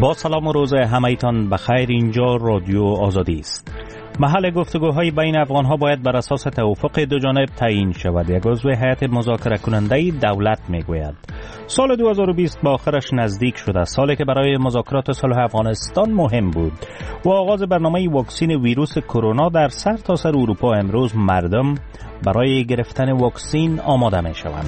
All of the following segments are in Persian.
با سلام و روز همه‌تان بخیر. اینجا رادیو آزادی است. محل گفتگوهای بین افغانها باید بر اساس توافق دو جانب تعیین شود. یک عضو هیئت مذاکره کننده دولت میگوید سال 2020 با آخرش نزدیک شده، سالی که برای مذاکرات صلح افغانستان مهم بود و آغاز برنامه واکسین ویروس کرونا در سرتاسر اروپا. امروز مردم برای گرفتن واکسین آماده می شوند.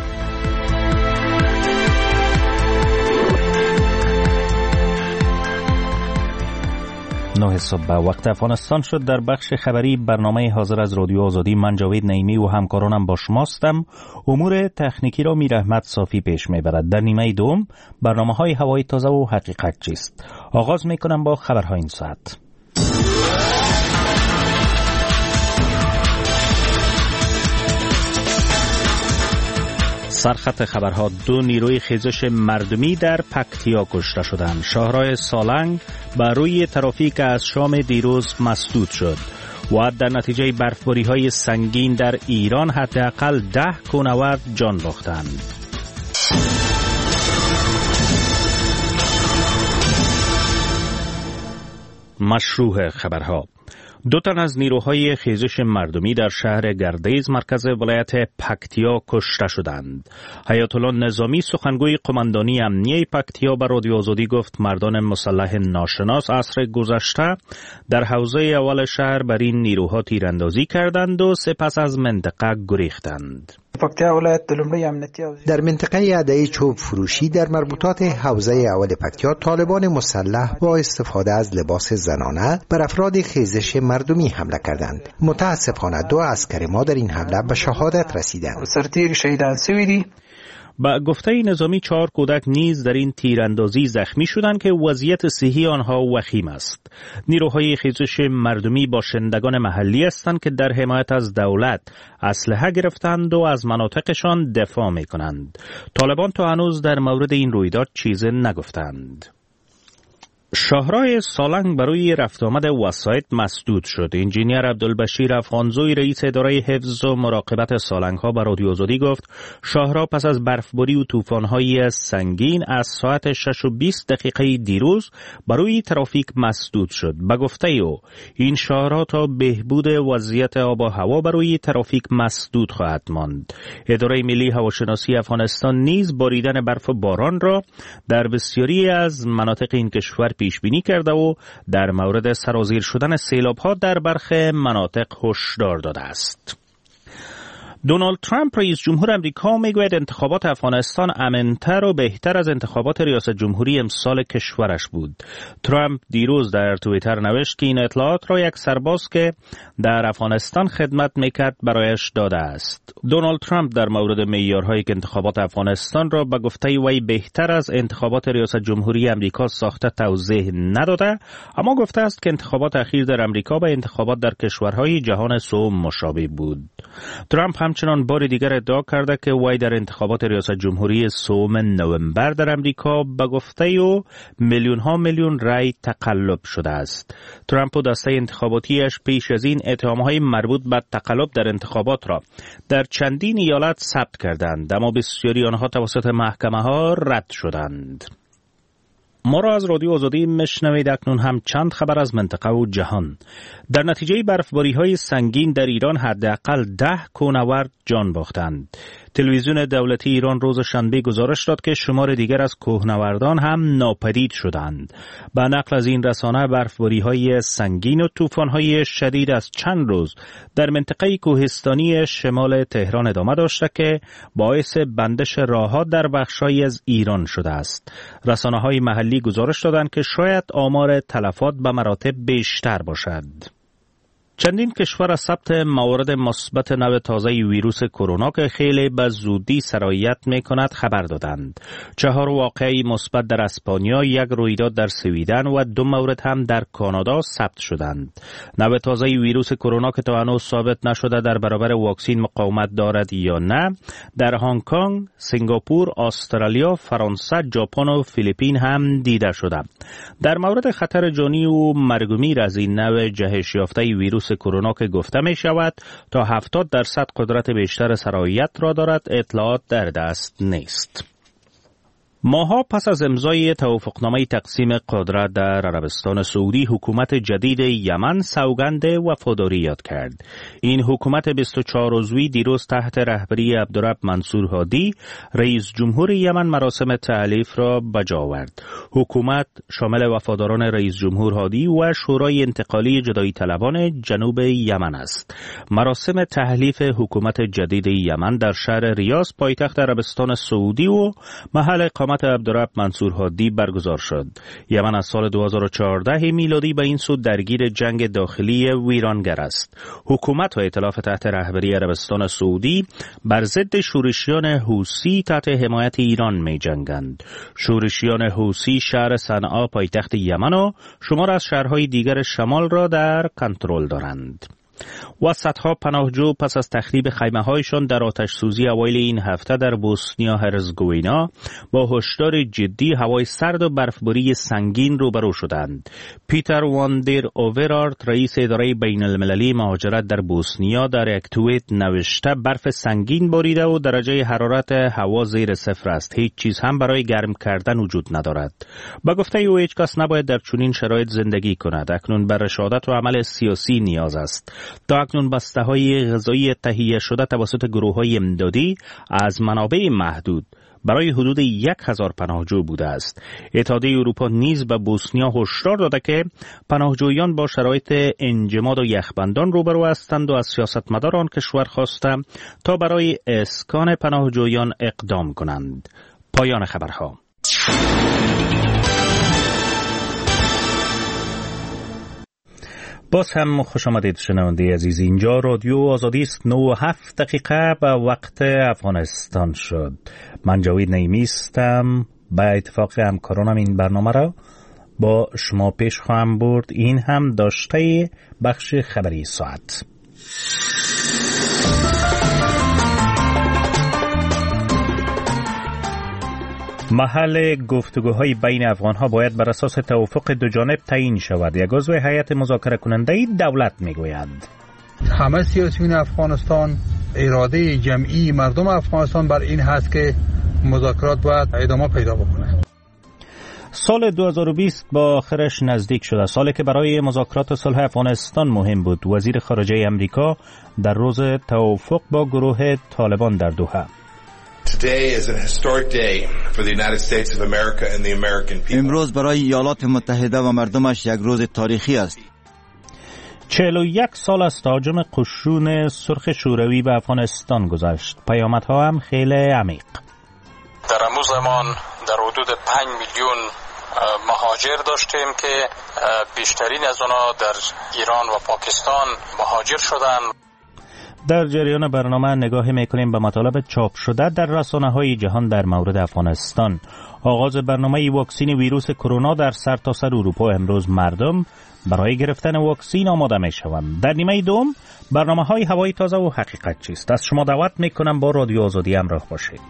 9 صبح وقت افغانستان شد. در بخش خبری برنامه حاضر از رادیو آزادی من جاوید نعیمی و همکارانم با شماستم. امور تکنیکی را میر احمد صافی پیش میبرد. در نیمه دوم برنامه های هوای تازه و حقیقت چیست. آغاز میکنم با خبرهای این ساعت. سرخط خبرها: 2 نیروی خیزش مردمی در پکتیا کشته شدند. شاهراه سالنگ بر روی ترافیک از شام دیروز مسدود شد و در نتیجه برفباری‌های سنگین در ایران حداقل 10 کوهنورد جان باختند. مشروع خبرها: 2 تن از نیروهای خیزش مردمی در شهر گردیز مرکز ولایت پکتیا کشته شدند. حیات الله نظامی سخنگوی قماندانی امنیه پکتیا به رادیو آزادی گفت مردان مسلح ناشناس عصر گذشته در حوزه اول شهر بر این نیروها تیراندازی کردند و سپس از منطقه گریختند. در منطقه عده‌ای چوب فروشی در مربوطات حوزه اول پکتیا طالبان مسلح با استفاده از لباس زنانه بر افراد خیزش مردمی حمله کردند. متاسفانه 2 عسکر ما در این حمله به شهادت رسیدند. با گفته نظامی 4 کودک نیز در این تیراندازی زخمی شدند که وضعیت صحی آنها وخیم است. نیروهای خیزش مردمی باشندگان محلی هستند که در حمایت از دولت اسلحه گرفتند و از مناطقشان دفاع می‌کنند. طالبان تا هنوز در مورد این رویداد چیزی نگفتند. شاهراه سالنگ برای رفت آمد وسایط مسدود شد. انجینیر عبدالبشیر افغانزوی رئیس اداره حفظ و مراقبت سالنگ‌ها به رادیو آزادی گفت شاهراه پس از برفباری و طوفان‌های سنگین از ساعت 6:20 دیروز برای ترافیک مسدود شد. به گفته او این شاهراه تا بهبود وضعیت آب و هوا برای ترافیک مسدود خواهد ماند. اداره ملی هواشناسی افغانستان نیز باریدن برف و باران را در بسیاری از مناطق این کشور پیش بینی کرده و در مورد سرازیر شدن سیلاب‌ها در برخی مناطق هشدار داده است. دونالد ترامپ رئیس جمهور امریکا میگوید انتخابات افغانستان امن‌تر و بهتر از انتخابات ریاست جمهوری امسال کشورش بود. ترامپ دیروز در توییتر نوشت که این اطلاعات را یک سرباز که در افغانستان خدمت میکرد برایش داده است. دونالد ترامپ در مورد معیارهایی که انتخابات افغانستان را به گفته وی بهتر از انتخابات ریاست جمهوری امریکا ساخته توضیح نداده، اما گفته است که انتخابات اخیر در امریکا به انتخابات در کشورهای جهان سوم مشابه بود. ترامپ همچنان بار دیگر ادعا کرده که وی در انتخابات ریاست جمهوری سوم نوامبر در امریکا به گفته او میلیون رای تقلب شده است. ترامپ و دسته انتخاباتیش پیش از این اتهامهای مربوط به تقلب در انتخابات را در چندین ایالت ثبت کردند، اما بسیاری آنها توسط محکمه ها رد شدند. ما را از رادیو آزادی میشنوید. اکنون هم چند خبر از منطقه و جهان. در نتیجه برفباری‌های سنگین در ایران حداقل 10 کوهنورد جان باختند. تلویزیون دولتی ایران روز شنبه گزارش داد که شمار دیگر از کوهنوردان هم ناپدید شدند. به نقل از این رسانه برفباری‌های سنگین و طوفان‌های شدید از چند روز در منطقه کوهستانی شمال تهران ادامه داشته که باعث بندش راه‌ها در بخش‌هایی از ایران شده است. رسانه‌های محلی گزارش دادند که شاید آمار تلفات به مراتب بیشتر باشد. چندین کشور از ثبت موارد مثبت نوع تازه ویروس کرونا که خیلی به زودی سرایت می‌کند خبر دادند. 4 واقعه مثبت در اسپانیا، 1 رویداد در سویدن و 2 مورد هم در کانادا ثبت شدند. نوع تازه ویروس کرونا که تا هنوز ثابت نشده در برابر واکسن مقاومت دارد یا نه، در هنگ کنگ، سنگاپور، استرالیا، فرانسه، ژاپن و فیلیپین هم دیده شده. در مورد خطر جانی و مرگومیر از این نوع جهش یافته ویروس کرونا که گفته می شود تا 70% قدرت بیشتر سرایت را دارد، اطلاعات در دست نیست. ماها پس از امضای توافقنامه تقسیم قدرت در عربستان سعودی، حکومت جدید یمن سوگند وفاداری یاد کرد. این حکومت 24 عضوی دیروز تحت رهبری عبدالرب منصور هادی، رئیس جمهور یمن، مراسم تألیف را بجا آورد. حکومت شامل وفاداران رئیس جمهور هادی و شورای انتقالی جدایی طلبان جنوب یمن است. مراسم تألیف حکومت جدید یمن در شهر ریاض، پایتخت عربستان سعودی و محل اقامت عبدالرب منصور هادی برگزار شد. یمن از سال 2014 میلادی به این سو درگیر جنگ داخلی ویرانگر است. حکومت و ائتلاف تحت رهبری عربستان سعودی بر ضد شورشیان حوثی تحت حمایت ایران می جنگند. شورشیان حوثی شهر صنعا پایتخت یمن و شمار از شهرهای دیگر شمال را در کنترل دارند. و صدها پناهجو پس از تخریب خیمه‌هایشان در آتش سوزی اوایل این هفته در بوسنیا هرزگوینا با هشدار جدی هوای سرد و برفباری سنگین روبرو شدند. پیتر واندر اوورارت، رئیس اداره بین المللی مهاجرت در بوسنیا، در یک توییت نوشته برف سنگین باریده و درجه حرارت هوا زیر صفر است. هیچ چیز هم برای گرم کردن وجود ندارد. با گفته او هیچ کس نباید در چنین شرایط زندگی کند. اکنون بر رشادت و عمل سیاسی نیاز است. تا اکنون بسته‌های غذایی تهیه شده توسط گروه‌های امدادی از منابع محدود برای حدود 1000 پناهجو بوده است. اتحادیه اروپا نیز به بوسنیا هشدار داده که پناهجویان با شرایط انجماد و یخبندان روبرو هستند و از سیاستمداران کشور خواسته تا برای اسکان پناهجویان اقدام کنند. پایان خبرها. باز هم خوش آمدید شنونده عزیز. اینجا رادیو آزادی است. 9:07 به وقت افغانستان شد. من جاوید نعیمی هستم. به اتفاق همکارانم این برنامه را با شما پیش خواهم برد. این هم داشته بخش خبری ساعت. محل گفتگوهای بین افغانها باید بر اساس توافق دو جانب تعیین شود. یک عضو هیئت مذاکره کننده دولت میگوید همه سیاسیون افغانستان، اراده جمعی مردم افغانستان بر این هست که مذاکرات باید ادامه پیدا بکنه. سال 2020 با آخرش نزدیک شده، سالی که برای مذاکرات صلح افغانستان مهم بود. وزیر خارجه امریکا در روز توافق با گروه طالبان در دوحه: امروز برای ایالات متحده و مردمش یک روز تاریخی است. 41 سال از تهاجم قشون سرخ شوروی به افغانستان گذشت. پیامدها هم خیلی عمیق. در امروز زمان در حدود 5 میلیون مهاجر داشتیم که بیشترین از آنها در ایران و پاکستان مهاجر شدند. در جریان برنامه نگاه میکنیم به مطالب چاپ شده در رسانه‌های جهان در مورد افغانستان. آغاز برنامه واکسین ویروس کرونا در سرتاسر اروپا. امروز مردم برای گرفتن واکسین آماده میشوند. در نیمه دوم برنامه‌های هوای تازه و حقیقت چیست. از شما دعوت میکنم با رادیو آزادی همراه باشید.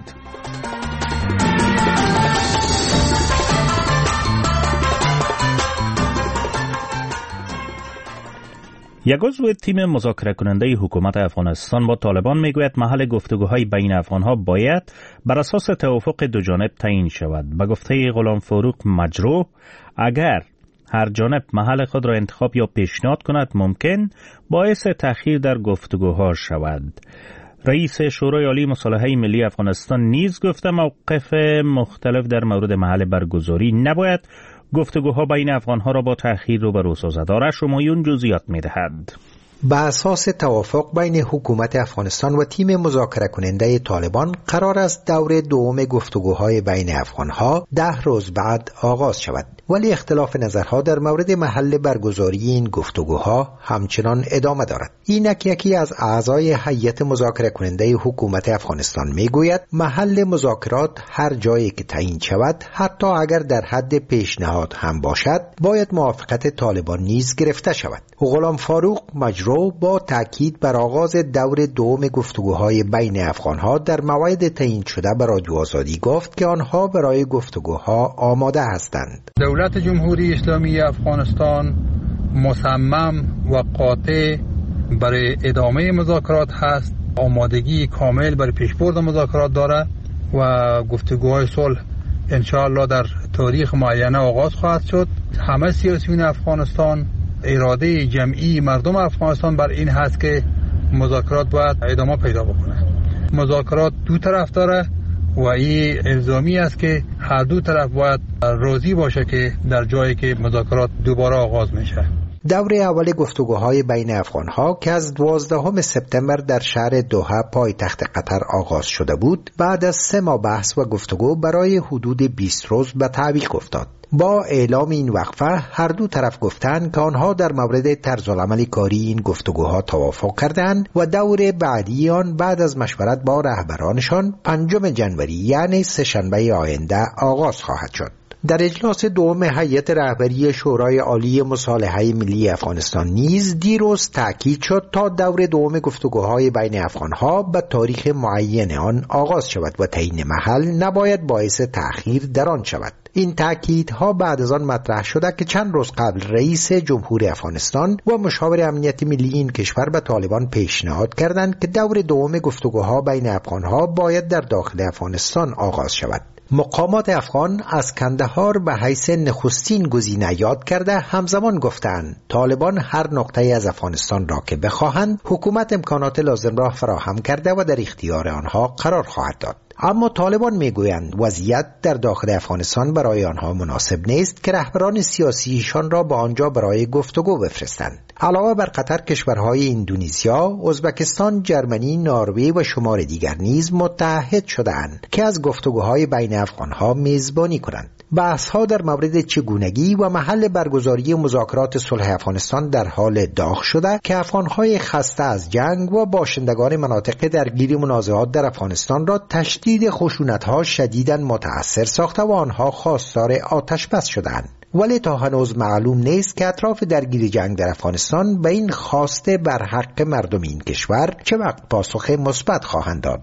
یک عضو تیم مذاکره کننده حکومت افغانستان با طالبان میگوید محل گفتگوهای بین افغانها باید بر اساس توافق دو جانب تعیین شود. به گفته غلام فاروق مجروح، اگر هر جانب محل خود را انتخاب یا پیشنهاد کند ممکن باعث تأخیر در گفتگوها شود. رئیس شورای عالی مصالحه ملی افغانستان نیز گفته موقف مختلف در مورد محل برگزاری نباید گفتگوها بین افغانها را با تأخیر روبرو سازد. آرش همایون جزئیات می‌دهد. بر اساس توافق بین حکومت افغانستان و تیم مذاکره کننده طالبان قرار است دور دوم گفتگوهای بین افغانها 10 روز بعد آغاز شود، ولی اختلاف نظرها در مورد محل برگزاری این گفتگوها همچنان ادامه دارد. اینک یکی از اعضای هیئت مذاکره کننده حکومت افغانستان میگوید محل مذاکرات هر جایی که تعیین شود، حتی اگر در حد پیشنهاد هم باشد، باید موافقت طالبان نیز گرفته شود. غلام فاروق مجروح با تاکید بر آغاز دور دوم گفتگوهای بین افغانها در موعد تعیین شده به رادیو آزادی گفت که آنها برای گفتگوها آماده هستند. دولت جمهوری اسلامی افغانستان مصمم و قاطع برای ادامه مذاکرات هست، آمادگی کامل برای پیشبرد مذاکرات داره و گفتگوهای صلح انشاءالله در تاریخ معینه آغاز خواهد شد. همه سیاسیون افغانستان، اراده جمعی مردم افغانستان بر این هست که مذاکرات باید ادامه پیدا بکنه. مذاکرات دو طرف داره و این الزامی است که هر دو طرف باید راضی باشه که در جایی که مذاکرات دوباره آغاز میشه. دوره اول گفتگوهای بین افغانها که از 12 سپتامبر در شهر دوحه پایتخت قطر آغاز شده بود، بعد از 3 ماه بحث و گفتگو برای حدود 20 روز به تعویق افتاد. با اعلام این وقفه هر دو طرف گفتند که آنها در مورد طرزالعمل کاری این گفتگوها توافق کردند و دور بعدی آن بعد از مشورت با رهبرانشان 5 ژانویه یعنی سه‌شنبه آینده آغاز خواهد شد. در اجلاس دوم هیئت رهبری شورای عالی مصالحه ملی افغانستان نیز دیروز تأکید شد تا دور دوم گفتگوهای بین افغانها به تاریخ معین آن آغاز شود و تعیین محل نباید باعث تأخیر در آن شود. این تأکیدها بعد از آن مطرح شده که چند روز قبل رئیس جمهور افغانستان و مشاور امنیت ملی این کشور به طالبان پیشنهاد کردند که دور دوم گفتگوها بین افغانها باید در داخل افغانستان آغاز شود. مقامات افغان از کندهار به حیث نخستین گزینه یاد کرده همزمان گفتند طالبان هر نقطه‌ای از افغانستان را که بخواهند حکومت امکانات لازم را فراهم کرده و در اختیار آنها قرار خواهد داد. اما طالبان میگویند وضعیت در داخل افغانستان برای آنها مناسب نیست که رهبران سیاسیشان را به آنجا برای گفتگو بفرستند. علاوه بر قطر، کشورهای اندونزیا، ازبکستان، جرمنی، نروژ و شمار دیگر نیز متعهد شده‌اند که از گفتگوهای بین افغانها میزبانی کنند. بحث‌ها در مورد چگونگی و محل برگزاری مذاکرات صلح افغانستان در حال داغ شده که افغانهای خسته از جنگ و باشندگان مناطق درگیر منازعات در افغانستان را تشدید خشونت‌ها شدیداً متأثر ساخته و آنها خواستار آتش بس شدند. ولی تا هنوز معلوم نیست که اطراف درگیر جنگ در افغانستان به این خواسته بر حق مردم این کشور چه وقت پاسخ مثبت خواهند داد.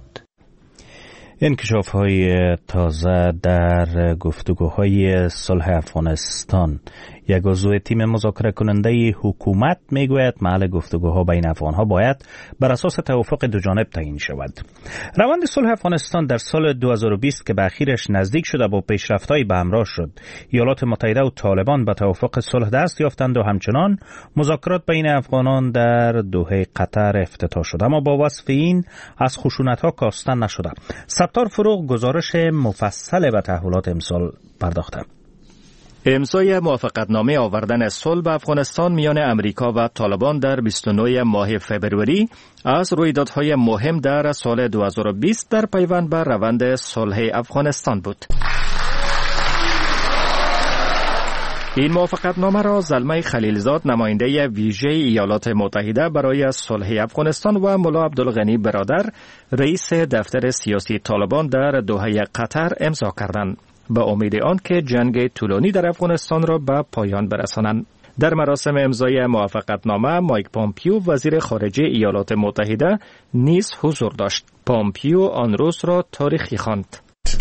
انکشاف‌های تازه در گفتگوهای صلح افغانستان. یک عضو تیم مذاکره کننده حکومت میگوید محل گفتگوها بین افغانها باید بر اساس توافق دو جانب تعیین شود. روند صلح افغانستان در سال 2020 که به اخیرش نزدیک شده با پیشرفت‌های به همراه شد، ایالات متحده و طالبان به توافق صلح دست یافتند و همچنان مذاکرات بین افغانان در دوحه قطر افتتاح شد، اما با وصف این از خشونت‌ها کاستن نشده. ستار فروغ گزارش مفصل به تحولات امسال پرداخته. امضای موافقتنامه آوردن صلح به افغانستان میان امریکا و طالبان در 29 ماه فبروری از رویدادهای مهم در سال 2020 در پیوند به روند صلح افغانستان بود. این موافقتنامه را زلمه خلیلزاد، نماینده ویژه ایالات متحده برای صلح افغانستان، و ملا عبدالغنی برادر، رئیس دفتر سیاسی طالبان در دوحه قطر امضا کردند، به امید آن که جنگ طولانی در افغانستان را به پایان برسانند. در مراسم امضای موافقتنامه مایک پومپیو، وزیر خارجه ایالات متحده، نیز حضور داشت. پومپیو آن روز را تاریخی خواند.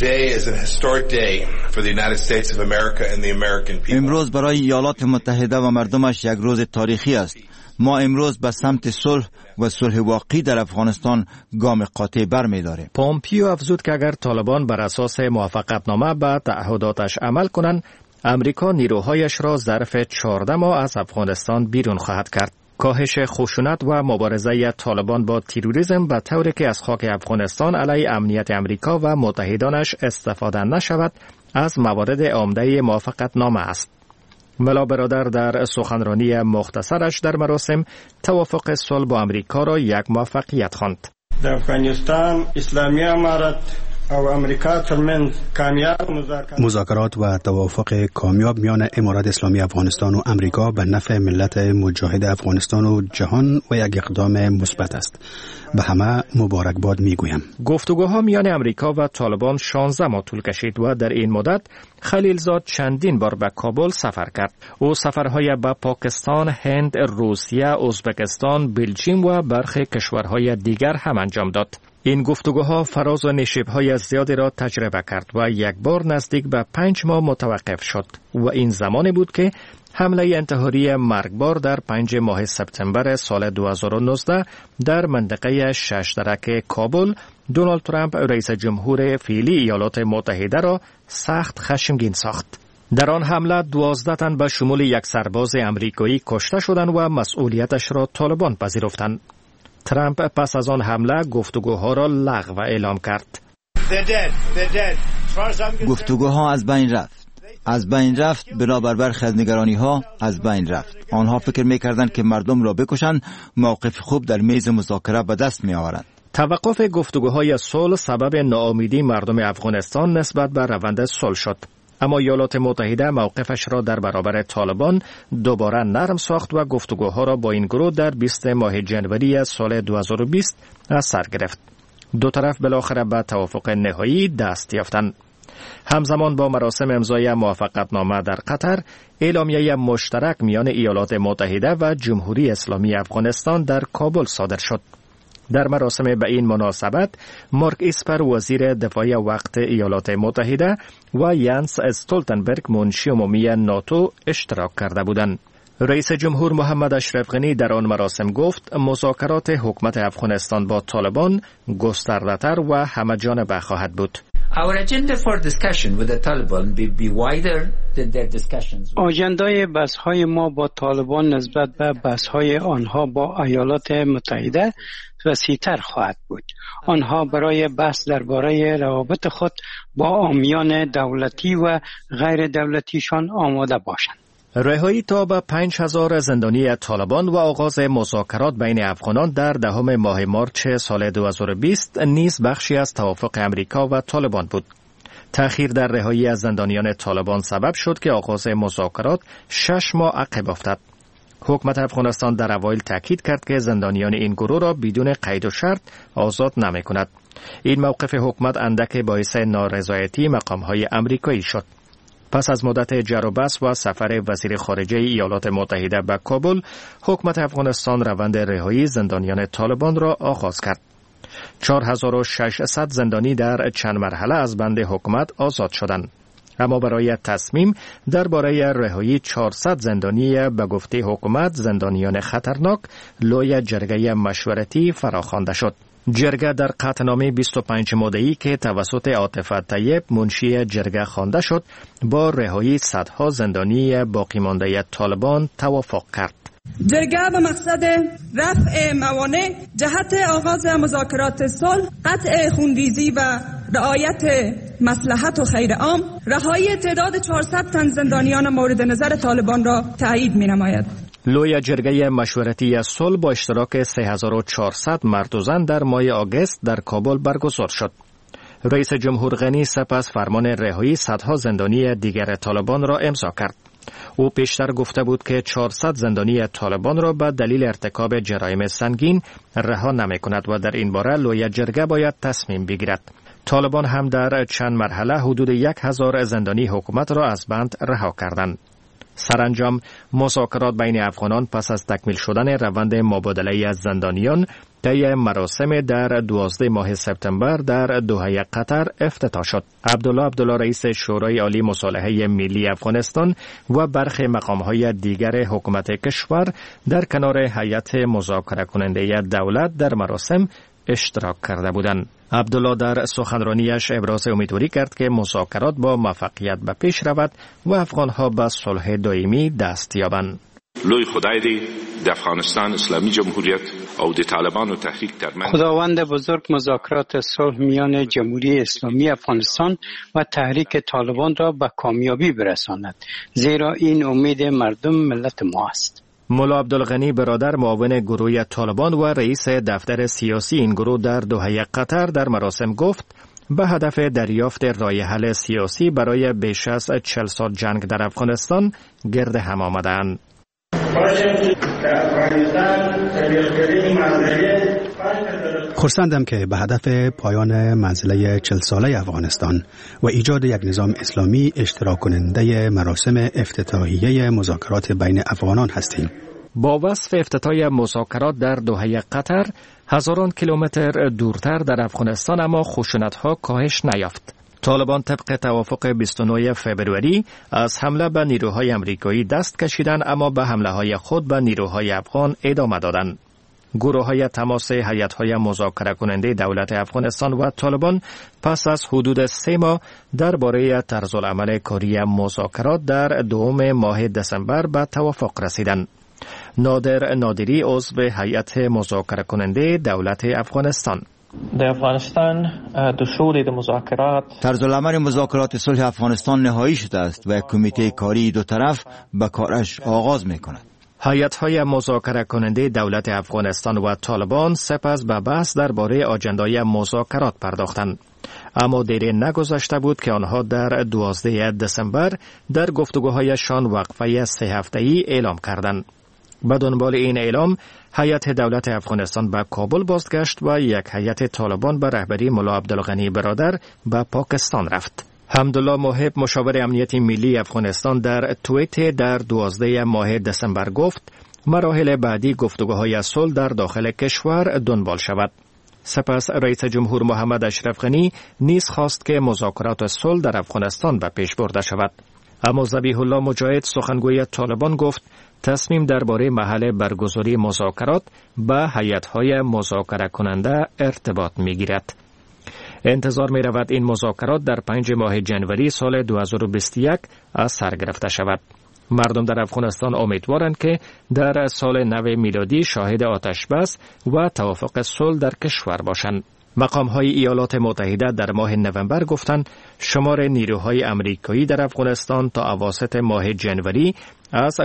امروز برای ایالات متحده و مردمش یک روز تاریخی است. ما امروز به سمت صلح و صلح واقعی در افغانستان گام قاطع برمی‌داریم. پومپیو افزود که اگر طالبان بر اساس موافقتنامه به تعهداتش عمل کنند، امریکا نیروهایش را ظرف 14 ماه از افغانستان بیرون خواهد کرد. کاهش خشونت و مبارزه طالبان با تروریسم به طوری که از خاک افغانستان علیه امنیت امریکا و متحدانش استفاده نشود از موارد عمده موافقتنامه است. ملا برادر در سخنرانی مختصرش در مراسم توافق صلح با امریکا را یک موفقیت خواند. در افغانستان اسلامی امارت او امریکا ترمنځ کامیاب مذاکرات و توافق کامیاب میان امارت اسلامی افغانستان و امریکا به نفع ملت مجاهد افغانستان و جهان و یک اقدام مثبت است. به همه مبارکباد میگویم. گفتگوها میان امریکا و طالبان 16 ماه طول کشید و در این مدت خلیلزاد چندین بار به کابل سفر کرد. او سفرهای به پاکستان، هند، روسیه، ازبکستان، بلژیم و برخی کشورهای دیگر هم انجام داد. این گفتگوها فراز و نشیب‌های زیادی را تجربه کرد و یک بار نزدیک به 5 ماه متوقف شد و این زمانی بود که حمله انتحاری مرگبار در 5 ماه سپتامبر سال 2019 در منطقه شش درک کابل دونالد ترامپ رئیس جمهور فعلی ایالات متحده را سخت خشمگین ساخت. در آن حمله 12 تن به شمول یک سرباز امریکایی کشته شدند و مسئولیتش را طالبان پذیرفتند. ترامپ پس از آن حمله گفتگوها را لغو اعلام کرد. گفتگوها از بین رفت بنابر برخی از نگرانی ها از بین رفت. آنها فکر می‌کردند که مردم را بکشند، موقف خوب در میز مذاکره به دست می‌آورند. توقف گفتگوهای صلح سبب ناامیدی مردم افغانستان نسبت به روند صلح شد. اما ایالات متحده موقفش را در برابر طالبان دوباره نرم ساخت و گفتگوها را با این گروه در 20 ماه جنوری سال 2020 از سر گرفت. دو طرف بالاخره به توافق نهایی دست یافتند. همزمان با مراسم امضای موافقتنامه در قطر، اعلامیه مشترک میان ایالات متحده و جمهوری اسلامی افغانستان در کابل صادر شد. در مراسم به این مناسبت، مارک اسپر وزیر دفاع وقت ایالات متحده و یانس استولتنبرگ منشی عمومی ناتو اشتراک کرده بودند. رئیس جمهور محمد اشرف غنی در آن مراسم گفت مذاکرات حکومت افغانستان با طالبان گسترده‌تر و همه‌جانبه خواهد بود. آژندای بحث‌های ما با طالبان نسبت به بحث‌های آنها با ایالات متحده وسیع‌تر خواهد بود. آنها برای بحث درباره روابط خود با عامیان دولتی و غیر دولتیشان آماده باشند. رهایی تا به 5000 زندانی طالبان و آغاز مذاکرات بین افغانان در 10 ماه مارچ سال 2020 نیز بخشی از توافق امریکا و طالبان بود. تأخیر در رهایی از زندانیان طالبان سبب شد که آغاز مذاکرات 6 ماه عقب افتاد. حکومت افغانستان در اوایل تاکید کرد که زندانیان این گروه را بدون قید و شرط آزاد نمی‌کند. این موقف حکومت اندک باعث نارضایتی مقام‌های امریکایی شد. پس از مدت جر و بحث و سفر وزیر خارجه ایالات متحده به کابل، حکومت افغانستان روند رهایی زندانیان طالبان را آغاز کرد. 4600 زندانی در چند مرحله از بند حکومت آزاد شدند. اما برای تصمیم درباره رهایی 400 زندانی به گفته حکومت زندانیان خطرناک، لوی جرگه مشورتی فراخوانده شد. جرگه در قطعنامه 25 ماده‌ای که توسط عاطف طیب منشی جرگه خوانده شد، با رهایی صدها زندانی باقی مانده طالبان توافق کرد. جرگه به مقصد رفع موانع جهت آغاز مذاکرات صلح، قطع خونریزی و رعایت مصلحت و خیر عام، رهایی تعداد 400 تن زندانیان مورد نظر طالبان را تایید می‌نماید. لوی جرگه مشورتی صلح با اشتراک 3400 مرد و زن در ماه آگوست در کابل برگزار شد. رئیس جمهور غنی سپس فرمان رهایی صدها زندانی دیگر طالبان را امضا کرد. او پیشتر گفته بود که 400 زندانی طالبان را به دلیل ارتکاب جرایم سنگین رها نمی‌کند و در این باره لوی جرگه باید تصمیم بگیرد. طالبان هم در چند مرحله حدود 1000 زندانی حکومت را از بند رها کردند. سرانجام مذاکرات بین افغانان پس از تکمیل شدن روند مبادله از زندانیان طی مراسم در 12 ماه سپتامبر در دوحه قطر افتتاح شد. عبدالله رئیس شورای عالی مصالحه ملی افغانستان و برخی مقام‌های دیگر حکومت کشور در کنار هیئت مذاکره کننده دولت در مراسم اشتراک کرده بودند. عبدالله در سخنرانیش ابراز امیدواری کرد که مذاکرات با موفقیت به پیش رود و افغانها به صلح دائمی دست یابند. لوی خدای دی د افغانستان اسلامی جمهوریت او د طالبانو تحریک ترمن خداوند بزرگ مذاکرات صلح میان جمهوری اسلامی افغانستان و تحریک طالبان را به کامیابی برساند، زیرا این امید مردم ملت ما است. مولا عبدالغنی برادر معاون گروه طالبان و رئیس دفتر سیاسی این گروه در دوحه قطر در مراسم گفت به هدف دریافت راه حل سیاسی برای بیش از 40 سال جنگ در افغانستان گرد هم آمدند. خرسندم که به هدف پایان منزله 40 ساله افغانستان و ایجاد یک نظام اسلامی اشتراک کننده مراسم افتتاحیه مذاکرات بین افغانان هستیم. با وصف افتتاح مذاکرات در دوحه قطر، هزاران کیلومتر دورتر در افغانستان اما خشونت‌ها کاهش نیافت. طالبان طبق توافق 29 فوریه از حمله به نیروهای امریکایی دست کشیدند، اما به حمله‌های خود به نیروهای افغان ادامه دادند. گروه‌های تماس هیئت‌های مذاکره کننده دولت افغانستان و طالبان پس از حدود 3 ماه درباره طرزالعمل کاری مذاکرات در دوم ماه دسامبر به توافق رسیدند. نادر نادری عضو هیئت مذاکره کننده دولت افغانستان: در افغانستان دستور مذاکرات طرزالعمل مذاکرات صلح افغانستان نهایی شده است و کمیته کاری دو طرف به کارش آغاز می‌کند. هیئت‌های مذاکره کننده دولت افغانستان و طالبان سپس به بحث درباره آجندای مذاکرات پرداختند. اما دیری نگذشته بود که آنها در 12 دسامبر در گفتگوهایشان وقفه 3 هفته‌ای اعلام کردند. به دنبال این اعلام هیئت دولت افغانستان به کابل بازگشت و یک هیئت طالبان به رهبری ملا عبدالغنی برادر به پاکستان رفت. حمدالله محب مشاور امنیت ملی افغانستان در توییت در 12 ماه دسامبر گفت مراحل بعدی گفتگوهای صلح در داخل کشور دنبال شود. سپس رئیس جمهور محمد اشرف غنی نیز خواست که مذاکرات صلح در افغانستان به پیش برده شود. اما ذبیح الله مجاهد سخنگوی طالبان گفت تصمیم درباره محل برگزاری مذاکرات به هیئت‌های مذاکره کننده ارتباط می‌گیرد. انتظار می‌رود این مذاکرات در 5 ماه جنوری سال 2021 از سر گرفته شود. مردم در افغانستان امیدوارند که در سال نو میلادی شاهد آتش بس و توافق صلح در کشور باشند. مقام‌های ایالات متحده در ماه نوامبر گفتند شمار نیروهای آمریکایی در افغانستان تا اواسط ماه جنوری از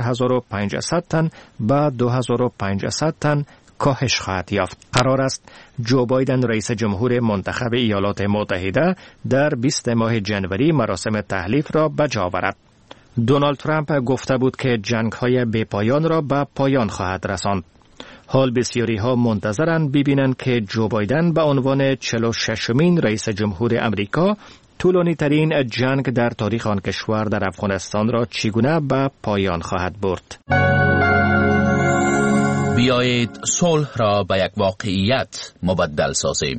4500 تن به 2500 تن کاهش خواهد یافت. قرار است جو بایدن رئیس جمهور منتخب ایالات متحده در 20 ماه جنوری مراسم تحلیف را به جا آورد. دونالد ترامپ گفته بود که جنگ‌های بی‌پایان را به پایان خواهد رساند. حال بسیاری ها منتظرند ببینند که جو بایدن به عنوان 46مین رئیس جمهور امریکا طولانی ترین جنگ در تاریخ آن کشور در افغانستان را چگونه به پایان خواهد برد. بیایید صلح را به یک واقعیت مبدل سازیم.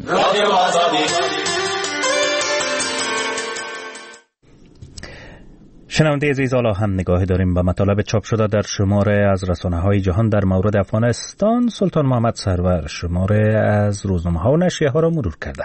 شنونده عزیز، حالا هم نگاهی داریم به مطالب چاپ شده در شماره از رسانه‌های جهان در مورد افغانستان. سلطان محمد سرور شماره از روزنامه‌ها و نشریه‌ها را مرور کرده.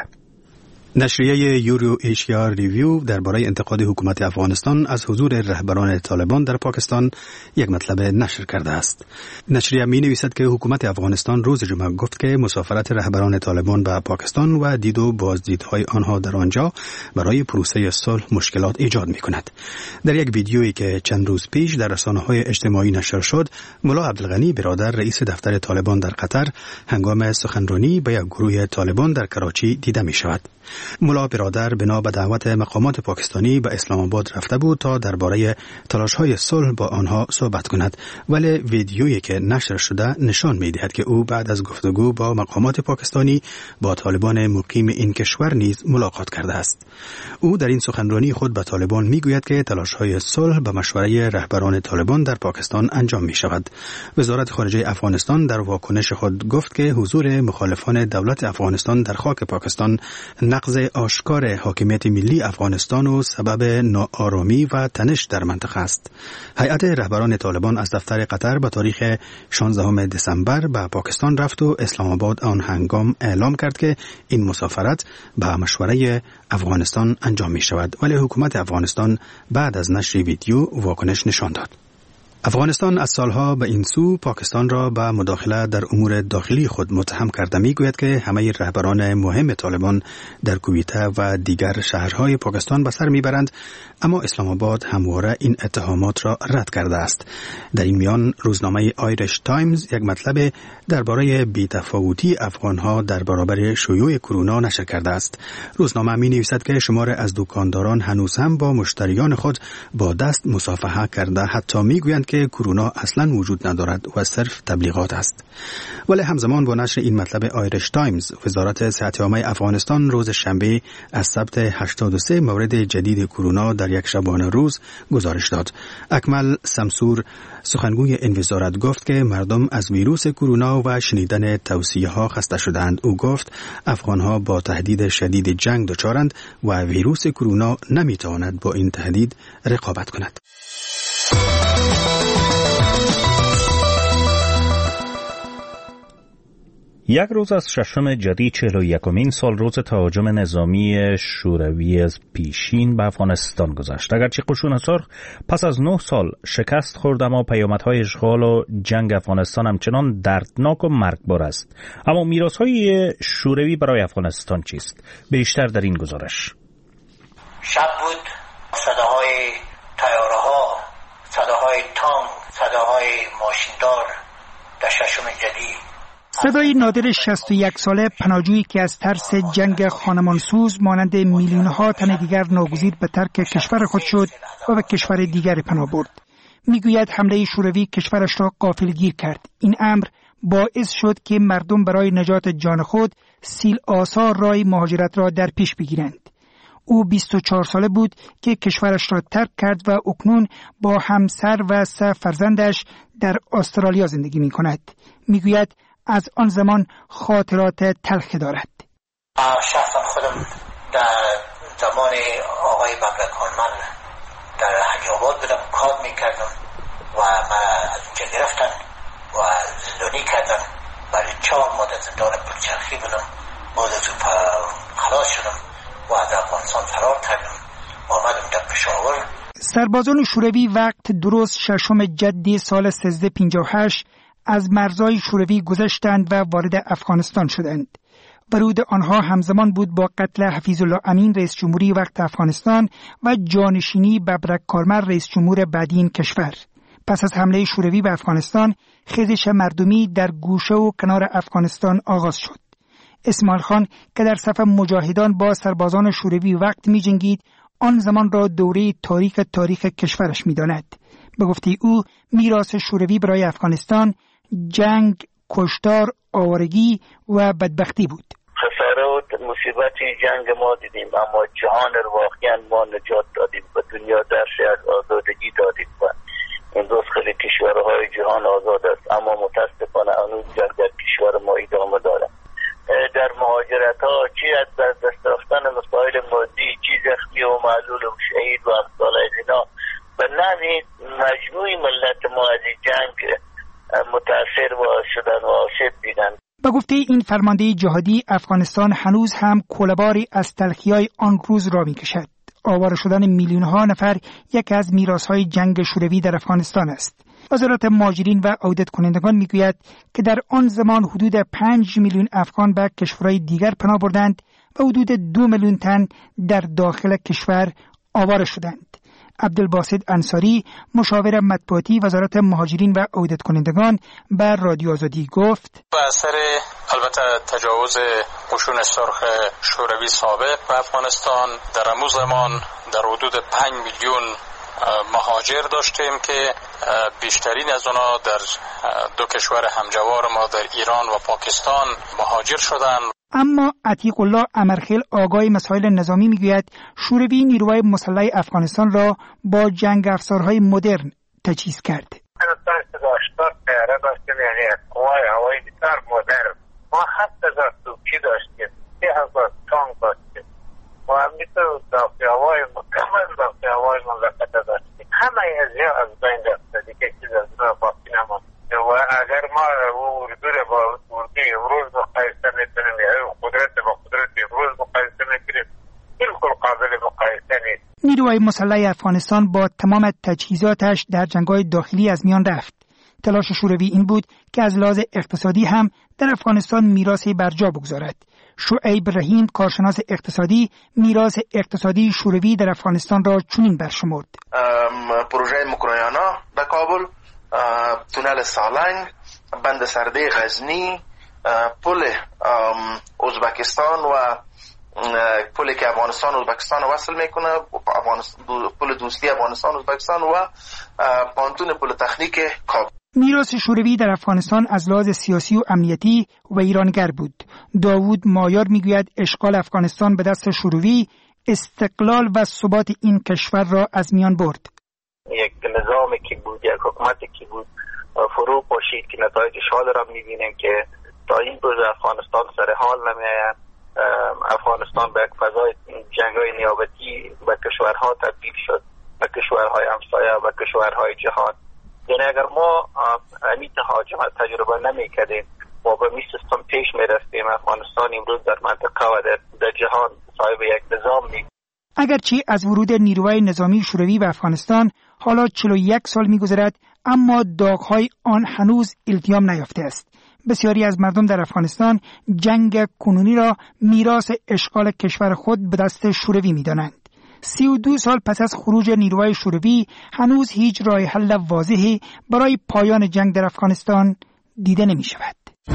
نشریه یورو ایشیا ریویو درباره انتقاد حکومت افغانستان از حضور رهبران طالبان در پاکستان یک مطلب نشر کرده است. نشریه می نویسد که حکومت افغانستان روز جمعه گفت که مسافرت رهبران طالبان به پاکستان و دید و بازدیدهای آنها در آنجا برای پروسه صلح مشکلات ایجاد می کند. در یک ویدیویی که چند روز پیش در رسانه‌های اجتماعی نشر شد، ملا عبدالغنی برادر رئیس دفتر طالبان در قطر هنگام سخنرانی به یک گروه طالبان در کراچی دیده می شود. ملا برادر بنا به دعوت مقامات پاکستانی به اسلام آباد رفته بود تا درباره تلاش‌های صلح با آنها صحبت کند، ولی ویدیویی که نشر شده نشان می‌دهد که او بعد از گفتگو با مقامات پاکستانی با طالبان مقیم این کشور نیز ملاقات کرده است. او در این سخنرانی خود به طالبان می‌گوید که تلاش‌های صلح به مشوره رهبران طالبان در پاکستان انجام می‌شود. وزارت خارجه افغانستان در واکنش خود گفت که حضور مخالفان دولت افغانستان در خاک پاکستان نقض آشکار حاکمیت ملی افغانستان و سبب ناآرامی و تنش در منطقه است. هیئت رهبران طالبان از دفتر قطر به تاریخ 16 دسامبر به پاکستان رفت و اسلام آباد آن هنگام اعلام کرد که این مسافرت به مشوره افغانستان انجام می شود، ولی حکومت افغانستان بعد از نشر ویدیو واکنش نشان داد. افغانستان از سالها به این سو پاکستان را به مداخله در امور داخلی خود متهم کرده میگوید که همه رهبران مهم طالبان در کویته و دیگر شهرهای پاکستان به سر میبرند، اما اسلام آباد همواره این اتهامات را رد کرده است. در این میان روزنامه آیرش تایمز یک مطلب درباره بی‌تفاوتی افغانها در برابر شیوع کرونا نشر کرده است. روزنامه می‌نویسد که شمار از دکانداران هنوز هم با مشتریان خود با دست مصافحه کرده، حتی میگویند که کرونا اصلا وجود ندارد و صرف تبلیغات است. ولی همزمان با نشر این مطلب آیرش تایمز، وزارت صحت عامه افغانستان روز شنبه از ثبت 83 مورد جدید کرونا در یک شبانه روز گزارش داد. اکمل سمسور سخنگوی این وزارت گفت که مردم از ویروس کرونا و شنیدن توصیه‌ها خسته شدند. او گفت افغان‌ها با تهدید شدید جنگ دچارند و ویروس کرونا نمی‌تواند با این تهدید رقابت کند. یک روز از 6 جدی 41مین سال روز تهاجم نظامی شوروی از پیشین به افغانستان گذشت. اگرچه قشون سرخ پس از 9 سال شکست خورد، اما پیامدهای اشغال و جنگ افغانستان همچنان دردناک و مرگبار است. اما میراث‌های شوروی برای افغانستان چیست؟ بیشتر در این گزارش. شب بود، صداهای طیاره‌ها، صداهای تانک، صداهای ماشیندار در 6 جدی. صدای نادر 61 ساله پناهجویی که از ترس جنگ خانمانسوز مانند میلیون‌ها تن دیگر ناگزیر به ترک کشور خود شد و به کشور دیگر پناه برد. میگوید حمله شوروی کشورش را غافلگیر کرد. این امر باعث شد که مردم برای نجات جان خود سیل آثار راه مهاجرت را در پیش بگیرند. او 24 ساله بود که کشورش را ترک کرد و اکنون با همسر و 3 فرزندش در استرالیا زندگی می کند. میگوید از آن زمان خاطرات تلخی دارد. شخصا خودم در زمان آقای ببرک کارمل در حجابات بودم، کار میکردم و من از اونجا گرفتن و زندانی کردن. برای 4 ماه در زندان پلچرخی بودم. باز از خلاص شدم و از افغانستان فرار کردم و آمدم در پشاور. سربازان شوروی وقت درست 6 جدی سال 1358 از مرزهای شوروی گذشتند و وارد افغانستان شدند. ورود آنها همزمان بود با قتل حفیظالله امین رئیس جمهوری وقت افغانستان و جانشینی ببرک کارمل رئیس جمهور بعدی این کشور. پس از حمله شوروی به افغانستان، خیزش مردمی در گوشه و کنار افغانستان آغاز شد. اسماعیل خان که در صف مجاهدان با سربازان شوروی وقت می جنگید، آن زمان را دوره تاریخ کشورش می داند. به گفته او، میراث شوروی برای افغانستان جنگ، کشتار، آوارگی و بدبختی بود. خساره و مصیبت جنگ ما دیدیم، اما جهان رو واقعا ما نجات دادیم و دنیا درش از آزادگی دادیم و امروز خیلی کشورهای جهان آزاد است، اما متاسفانه هنوز جنگ در کشور ما ادامه داره. در مهاجرت ها چی از دست رفتن مسائل مادی، چی زخمی و معلول و شهید و امثال از اینا، به نحوی مجموعی ملت ما از جنگ متاثر شدن و آسیب دیدن. با گفته این فرمانده جهادی، افغانستان هنوز هم کوله‌باری از تلخی‌های آن روز را می‌کشد. آواره شدن میلیون‌ها نفر یکی از میراث‌های جنگ شوروی در افغانستان است. وزارت مهاجرین و عودت کنندگان میگوید که در آن زمان حدود 5 میلیون افغان به کشورهای دیگر پناه بردند و حدود 2 میلیون تن در داخل کشور آواره شدند. عبدالباسط انصاری، مشاور مطبوعاتی وزارت مهاجرین و عودت کنندگان، بر رادیو آزادی گفت: به اثر البته تجاوز قشون سرخ شوروی سابق به افغانستان، در همون زمان در حدود 5 میلیون مهاجر داشتیم که بیشترین از اونا در 2 کشور همجوار ما در ایران و پاکستان مهاجر شدند. اما عتیق الله امرخیل، آگاه مسائل نظامی، میگوید شوروی نیروهای مسلح افغانستان را با جنگ افزارهای مدرن تجهیز کرد. طیاره داشتیم، یعنی قوای هوایی بسیار مدرن. ما 7000 توپچی داشتیم، 3000 تانک داشتیم و همینطور دافعه‌های مکمل دافعه‌های مملکت داشتیم. همه از بین رفت، دیگه چیز از اونها باقی نماند. و اگر ما اردو را با اردوی امروز مقایسه میکنیم یا قدرت با قدرت امروز مقایسه میکنیم، بالکل قابل مقایسه نیست. نیروهای مسلح افغانستان با تمام تجهیزاتش در جنگ‌های داخلی از میان رفت. تلاش شوروی این بود که از لحاظ اقتصادی هم در افغانستان میراثی برجا بگذارد. شعیب رحیم، کارشناس اقتصادی، میراث اقتصادی شوروی در افغانستان را چنین برشمرد: پروژه مکرویانا در کابل، تونل سالنگ، بند سرده غزنی، پل ازبکستان و پلی که افغانستان و ازبکستان وصل میکنه، پل دوستی افغانستان و ازبکستان و پانتون پل تکنیک کابل. میراث شوروی در افغانستان از لحاظ سیاسی و امنیتی و ایرانگر بود. داوود مایار میگوید اشغال افغانستان به دست شوروی استقلال و ثبات این کشور را از میان برد. یک نظامی که بود، یک حکومتی که بود فرو پاشید که نتایجش حال را میبینیم که تا این روز افغانستان سر حال نمیآید. افغانستان به یک فضای جنگ‌های نیابتی به کشورها تبدیل شد، به کشورهای همسایه و کشورهای جهان. یعنی اگر ما همین تهاجم تجربه نمی‌کردیم ما به این سیستم پیش می‌رفتیم، افغانستان امروز در منطقه و در جهان صاحب یک نظام می. اگرچه از ورود نیروهای نظامی شوروی به افغانستان حالا 41 سال می‌گذرد، اما داغ‌های آن هنوز التیام نیافته است. بسیاری از مردم در افغانستان جنگ کنونی را میراث اشغال کشور خود به دست شوروی می‌دانند. 32 سال پس از خروج نیروهای شوروی هنوز هیچ راه حل واضحی برای پایان جنگ در افغانستان دیده نمی‌شود.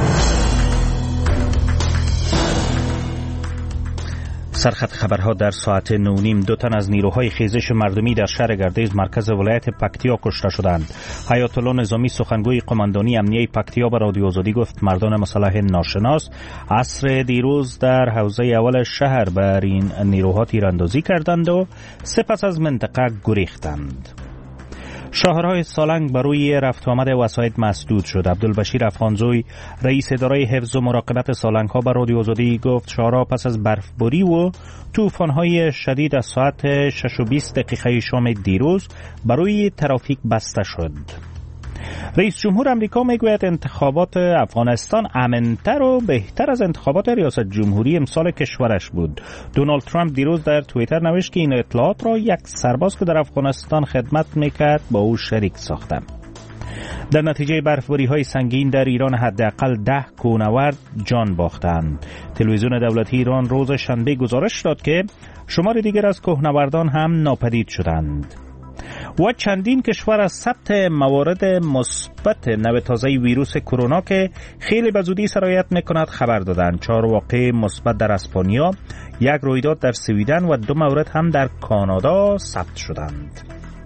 سرخط خبرها در ساعت 9:30 2 تن از نیروهای خیزش مردمی در شهر گردیز مرکز ولایت پکتیا کشته شدند. حیات الله نظامی سخنگوی قماندانی امنیه پکتیا به رادیو آزادی گفت مردان مسلح ناشناس عصر دیروز در حوزه اول شهر بر این نیروها تیراندازی کردند و سپس از منطقه گریختند. شاهرهای سالنگ بروی رفت آمد وسایط مسدود شد. عبدالبشیر افغانزوی رئیس اداره حفظ و مراقبت سالنگ ها به رادیو آزادی گفت شاهرها پس از برفباری و طوفان‌های شدید از ساعت 6:20 شام دیروز بروی ترافیک بسته شد. رئیس جمهور امریکا میگوید انتخابات افغانستان امن‌تر و بهتر از انتخابات ریاست جمهوری امسال کشورش بود. دونالد ترامپ دیروز در توییتر نوشت که این اطلاعات را یک سرباز که در افغانستان خدمت میکرد با او شریک ساختم. در نتیجه برفباری‌های سنگین در ایران حداقل 10 کوهنورد جان باختند. تلویزیون دولتی ایران روز شنبه گزارش داد که شمار دیگر از کوهنوردان هم ناپدید شدند. و چندین کشور از ثبت موارد مثبت نوع تازه ویروس کرونا که خیلی به زودی سرایت میکند خبر دادند. 4 واقعه مثبت در اسپانیا، 1 رویداد در سویدن و 2 مورد هم در کانادا ثبت شدند.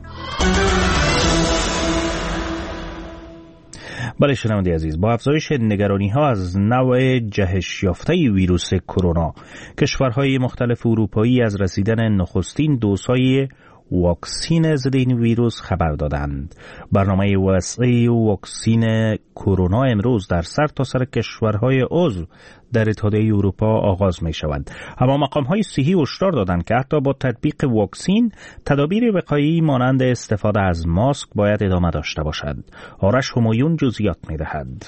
بله شنونده عزیز، با افزایش نگرانی‌ها از نوع جهش یافته ویروس کرونا، کشورهای مختلف اروپایی از رسیدن نخستین دوزهای واکسین ضد این ویروس خبر دادند. برنامه وسیع واکسین کرونا امروز در سرتاسر کشورهای عضو در اتحادیه اروپا آغاز می شود. اما مقام‌های صحی هشدار دادند که حتی با تطبیق واکسین تدابیر وقایعی مانند استفاده از ماسک باید ادامه داشته باشد. آرش همایون جزئیات می دهد.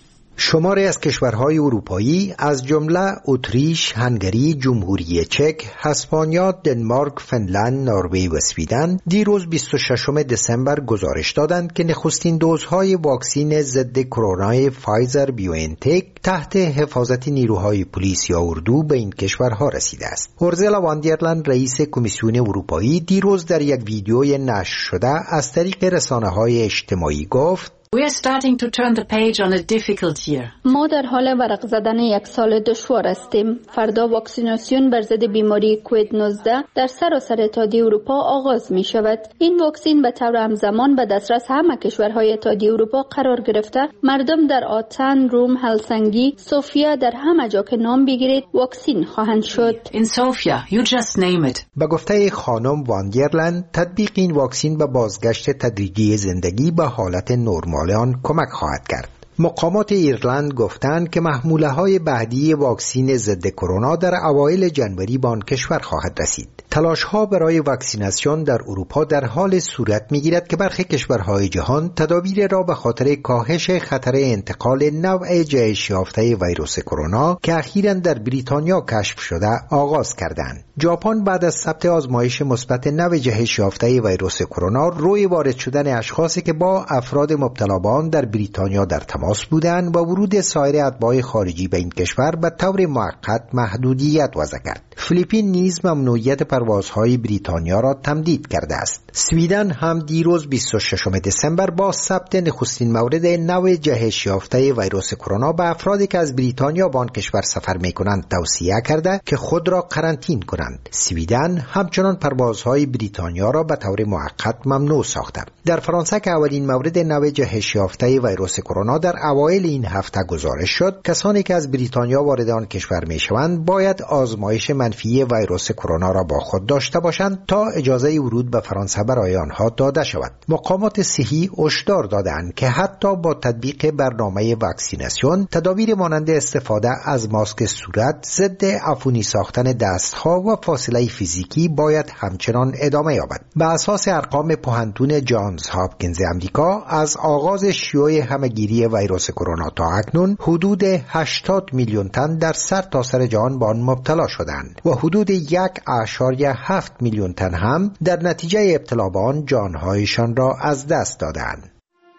شماری از کشورهای اروپایی از جمله اتریش، هنگری، جمهوری چک، اسپانیا، دنمارک، فنلند، نروژ و سویدن دیروز 26 دسامبر گزارش دادند که نخستین دوزهای واکسین ضد کرونا فایزر بیوانتک تحت حفاظت نیروهای پلیس یا اردو به این کشورها رسیده است. اورزلا واندرلند رئیس کمیسیون اروپایی دیروز در یک ویدیوی نشر شده از طریق رسانه‌های اجتماعی گفت We are starting to turn the page on a difficult year. ما در حال ورق زدن یک سال دشوار هستیم. فردا واکسیناسیون بر ضد بیماری کووید 19 در سراسر اتحادیه اروپا آغاز می شود. این واکسین به طور همزمان به دسترس همه کشورهای اتحادیه اروپا قرار گرفته. مردم در آتن، روم، هلسنگی، سوفیا در همه جا که نام بگیرید واکسین خواهند شد. In Sofia, you just name it. به گفته خانم واندرلند تطبیق این واکسین به بازگشت تدریجی زندگی به حالت نرمال آن کمک خواهد کرد. مقامات ایرلند گفتند که محموله‌های بعدی واکسین ضد کرونا در اوایل جنوری به آن کشور خواهد رسید. تلاش‌ها برای واکسیناسیون در اروپا در حال صورت می‌گیرد که برخی کشورهای جهان تدابیر را به خاطر کاهش خطر انتقال نوع جهش یافته ویروس کرونا که اخیراً در بریتانیا کشف شده آغاز کردند. ژاپن بعد از ثبت آزمایش مثبت نوع جهش یافته ویروس کرونا روی وارد شدن اشخاصی که با افراد مبتلا به آن در بریتانیا در تماس بودند و ورود سایر اتباع خارجی به این کشور به طور موقت محدودیت وضع کرد. فیلیپین نیز ممنوعیت پروازهای بریتانیا را تمدید کرده است. سویدن هم دیروز 26 دسامبر با ثبت نخستین مورد نوع جهش یافته ویروس کرونا به افرادی که از بریتانیا به آن کشور سفر می‌کنند توصیه کرده که خود را قرنطین کنند. سویدن همچنان پروازهای بریتانیا را به طور موقت ممنوع ساخته. در فرانسه که اولین مورد نوع جهش یافته ویروس کرونا در اوایل این هفته گزارش شد، کسانی که از بریتانیا وارد آن کشور می‌شوند باید آزمایش منفی ویروس کرونا را با خود داشته باشند تا اجازه ورود به فرانسه برای آنها داده شود. مقامات صحی هشدار دادند که حتی با تطبیق برنامه واکسیناسیون تدابیر مانند استفاده از ماسک صورت، ضد عفونی ساختن دستها و فاصله فیزیکی باید همچنان ادامه یابد. به اساس ارقام پوهنتون جانز هاپکینز آمریکا از آغاز شیوع همهگیری ویروس کرونا تا اکنون حدود 80 میلیون تن در سرتاسر جهان به آن مبتلا شدند و حدود 1.7 میلیون تن هم در نتیجه ابتلا به آن جانهایشان را از دست دادند.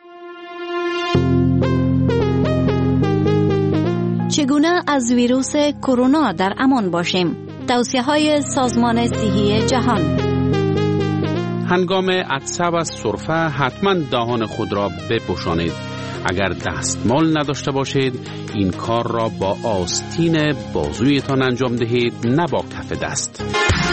چگونه از ویروس کرونا در امان باشیم؟ توصیه‌های سازمان صحی جهان. هنگام عطسه و سرفه حتما دهان خود را بپوشانید. اگر دستمال نداشته باشید این کار را با آستین بازویتان انجام دهید، نه با کف دست.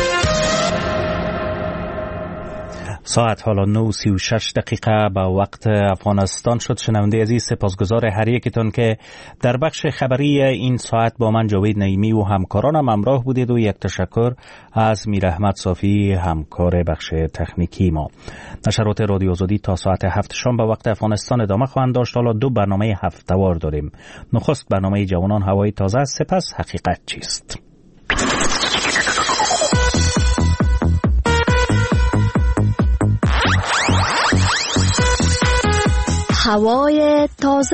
ساعت حالا 9:36 دقیقه به وقت افغانستان شد. شنونده عزیز، سپاسگزار هر یکتون که در بخش خبری این ساعت با من جاوید نعیمی و همکارانم همراه بودید و یک تشکر از میر احمد صافی همکار بخش تکنیکی ما. نشرات رادیو آزادی تا ساعت 7 شام به وقت افغانستان ادامه خواهند داشت. حالا 2 برنامه هفته‌وار داریم. نخست برنامه جوانان هوای تازه، سپس حقیقت چیست. هوای تازه.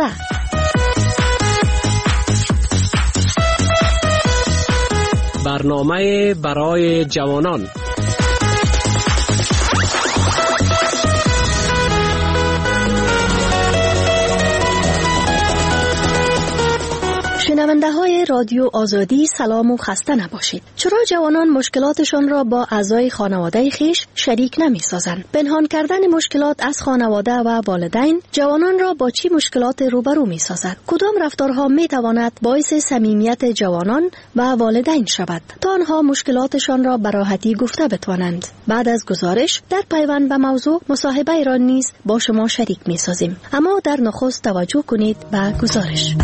برنامه برای جوانان. شنونده های رادیو آزادی سلام و خسته نباشید. چرا جوانان مشکلاتشان را با اعضای خانواده خویش شریک نمی سازند؟ پنهان کردن مشکلات از خانواده و والدین جوانان را با چی مشکلات روبرو می سازد؟ کدام رفتارها می تواند باعث صمیمیت جوانان و والدین شود تا آنها مشکلاتشان را به راحتی گفته بتوانند؟ بعد از گزارش در پیوند به موضوع مصاحبه را نیز با شما شریک می سازیم. اما در نخست توجه کنید به گزارش.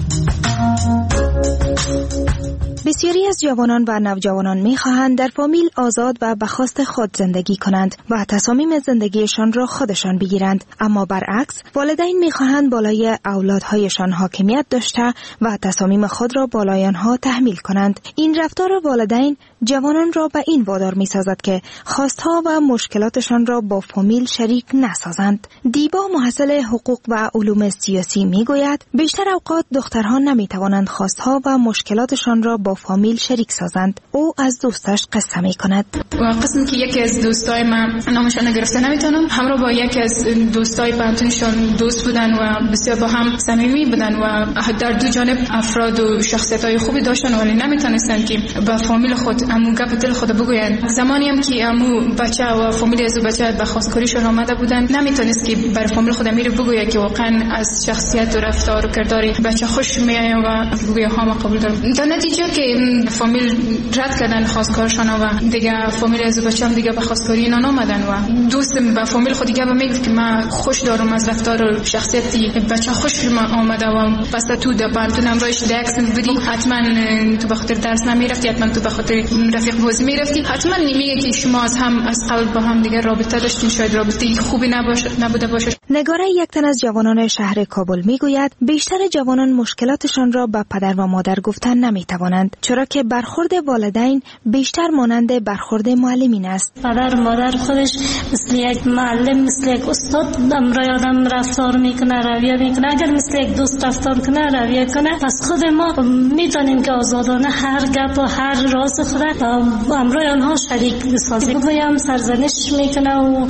بسیاری از جوانان و نوجوانان می‌خواهند در فامیل آزاد و به خواست خود زندگی کنند و تصامیم زندگیشان را خودشان بگیرند، اما برعکس والدین می‌خواهند بالای اولادهایشان حاکمیت داشته و تصامیم خود را بالای آنها تحمیل کنند. این رفتار والدین جوانان را به این وادار می‌سازد که خواستها و مشکلاتشان را با فامیل شریک نسازند. دیبا محصل حقوق و علوم سیاسی می‌گوید بیشتر اوقات دخترها نمی‌توانند خواستها و مشکلاتشان را با فامیل شریک سازند. او از دوستش قصه می‌کند. قسمی که یکی از دوستای من نامشون گرفته نمیتونم، همراه با یکی از دوستای پانتونشون دوست بودن و بسیار با هم صمیمی بودن و در دو جانب افراد و شخصیت‌های خوبی داشتن، ولی نمیتونستن که با فامیل خود امو گپ دل خود بگوین. زمانی هم که امو بچه و فامیل از بچه به خواستگاریشون آمده بودن، نمیتونست که بر فامیل خود امیر بگوید که واقعا از شخصیت و رفتار و کرداری بچه خوش میاد و بگوید ها ما قبول دارم. در نتیجه که فامیل رد کردن خواستگارشان و دیگه فامیل از بچه‌ام دیگه به خواستگاری اینا نامدن و دوست با فامیل خود دیگه میگفت که من خوش دارم از رفتار و شخصیتی بچه خوش آمده و پس تو در پانتونم روش دکس بودی، حتما تو به خاطر درس نمیرفتی، حتما تو به خاطر رفیق بازی میرفتی، حتما میگه که شما از قبل با هم دیگه رابطه داشتین، شاید رابطه خوبی نبوده باشه. نگاره یک تن از جوانان شهر کابل میگوید بیشتر جوانان مشکلاتشان را به پدر و مادر گفتن نمیتوانند، چرا که برخورد والدین بیشتر مانند برخورد معلمین است. پدر و مادر خودش مثل یک معلم، مثل یک استاد امرای آدم رفتار میکنه، رویه میکنه. اگر مثل یک دوست رفتار کنه، رویه کنه، پس خود ما میتونیم که آزادانه هر گپ و هر راز خود امرای آنها شریک بسازیم. بگویم سرزنش میکنه و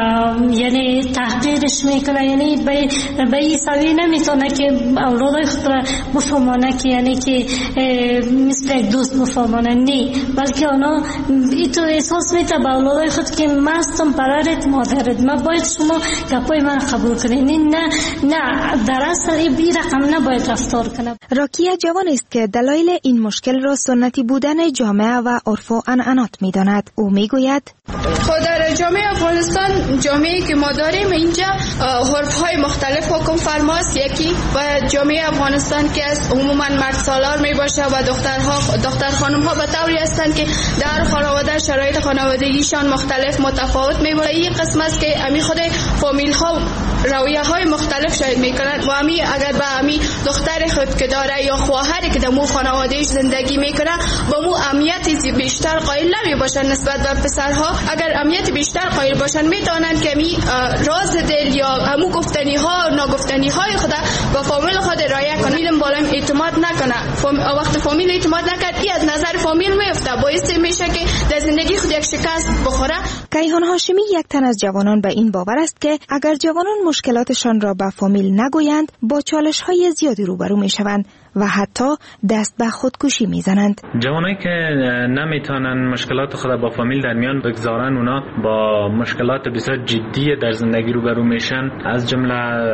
یعنی تحقیرش میکنه، یعنی به این سوی نمیتونه که اولادای خود را بفهمانه که یعنی که مثل یک دوست بفهمانه، نه، بلکه اونا ایتو احساس میته به اولادای خود که من هستم پدرت مادرت، من باید شما گپای من قبول کنید. نه در اصل این رقم نباید رفتار کنه. راکیه جوان است که دلایل این مشکل را سنتی بودن جامعه و عرف و عنعنات میداند. او میگوید خود در جامعه افغانستان، جامعه‌ای که ما داریم اینجا عرف‌های مختلف حکم فرماست. یکی و جامعه افغانستان که از عموما مرد سالار میباشه و دختر خانم‌ها به طوری هستند که در خانواده شرایط خانوادگیشان مختلف متفاوت میباشه. این قسم است که امی خود فامیل‌ها رویه‌های مختلف شاید میکنند و امی اگر به امی دختر خود که داره یا خواهری که در مو خانوادهش زندگی میکنه با مو اهمیت بیشتر قائل نمیباشند نسبت به پسرها. اگر اهمیت بیشتر قائل باشند میتونند که امی راز دل یا همو گفتنی ها ناگفتنی های خود با فامیل خود رعایت کنه. فامیل بالام اعتماد نکنه، وقت فامیل اعتماد نکرد این از نظر فامیل میفته، باعث میشه که در زندگی خود یک شکست بخوره. کیهان هاشمی یک تن از جوانان به این باور است که اگر جوانان مشکلاتشان را به فامیل نگویند با چالش های زیادی روبرو میشوند و حتی دست به خودکشی میزنند. جوانایی که نمیتونن مشکلات خود با فامیل در میان بگذارن، اونا با مشکلات بسیار جدی در زندگی روبرو میشن، از جمله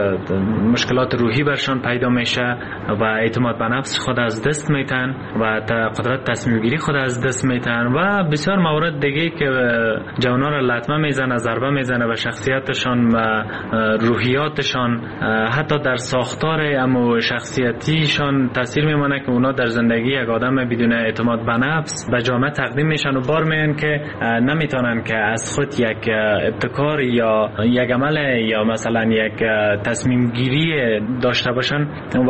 مشکلات روحی برشان پیدا میشه و اعتماد به نفس خود از دست میتن و قدرت تصمیم گیری خود از دست میتن و بسیار موارد دیگه که جوانا را لطمه میزنه، ضربه میزنه به شخصیتشان و روحیاتشان، حتی در ساختار اما شخصیتیشان تاثیر میمونه که اونا در زندگی یک آدم بدون اعتماد به نفس به جامعه تقدیم میشن و بار میان که نمیتونن که از خود یک ابتکار یا یک عمل یا مثلا یک تصمیم گیری داشته باشن و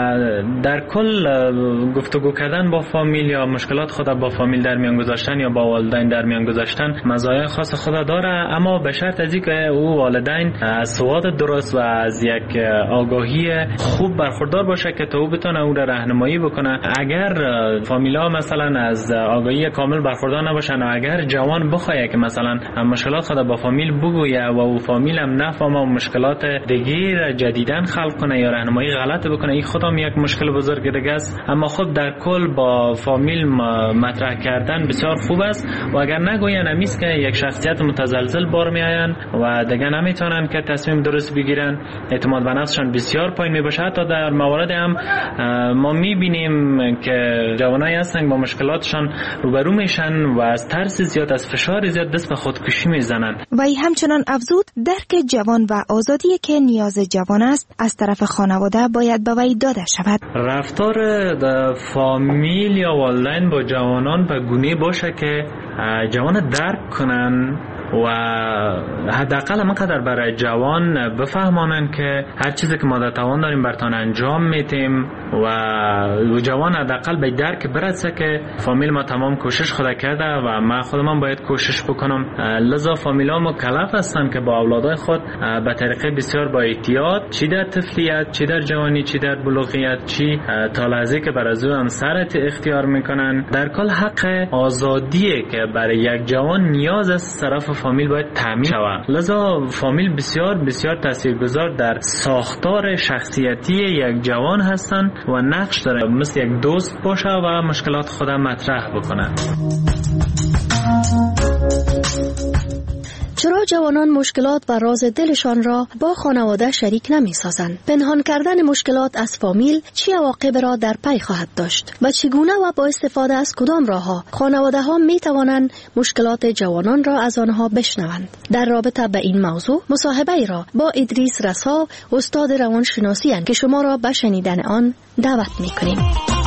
در کل گفتگو کردن با فامیل یا مشکلات خود با فامیل در میان گذاشتن یا با والدین در میان گذاشتن مزایای خاص خود داره، اما به شرط از اینکه او والدین از سواد درست و از یک آگاهی خوب برخوردار باشه که تا او بتونه او را راهنمایی بکنه. اگر فامیلا مثلا از آگاهی کامل برخوردار نباشن و اگر جوان بخواد که مثلا مشکلات خود با فامیل بگویه و او فامیل هم نفهمه و مشکلات دیگه جدیدن خلق کنه یا راهنمایی غلط بکنه، این خودم یک مشکل بزرگ دیگه است. اما خب در کل با فامیل مطرح کردن بسیار خوب است و اگر نگوین همیست که یک شخصیت متزلزل بار میآین و دیگه نمیتونن که تصمیم درست بگیرن، اعتماد به نفسشان بسیار پایین میباشه. حتی در موارد هم ما میبینیم که جوانایی هستن با مشکلاتشان روبرو میشن و از ترس زیاد، از فشار زیاد دست به خودکشی میزنن. و ای همچنان افزود درک جوان و آزادی که نیاز جوان است از طرف خانواده باید به وی داده شود. رفتار فامیل یا والدین با جوانان به گونه باشه که جوان درک کنن و حداقل همانقدر برای جوان بفهمانن که هر چیزی که ما در توان داریم برتان انجام میتیم و جوان حداقل به درک برسه که فامیل ما تمام کوشش خود کرده و ما خودم باید کوشش بکنم. لذا فامیلا مکلف هستن که با اولادای خود به طریقه بسیار با احتیاط، چی در طفلیت، چی در جوانی، چی در بلوغیت، چی تا لحظه که بر از او همسرت اختیار میکنن، در کل حق آزادیه که برای یک جوان نیاز است طرف فامیل باید تامین شود. لذا فامیل بسیار بسیار تاثیرگذار در ساختار شخصیتی یک جوان هستند و نقش داره مثل یک دوست باشه و مشکلات خودم مطرح بکنه. چرا جوانان مشکلات و راز دلشان را با خانواده شریک نمی سازند؟ پنهان کردن مشکلات از فامیل چه عواقب را در پی خواهد داشت و چگونه و با استفاده از کدام راهها خانواده ها می توانند مشکلات جوانان را از آنها بشنوند؟ در رابطه به این موضوع مصاحبه ای را با ادریس رسا، استاد روانشناسی که شما را به شنیدن آن دعوت می کنیم.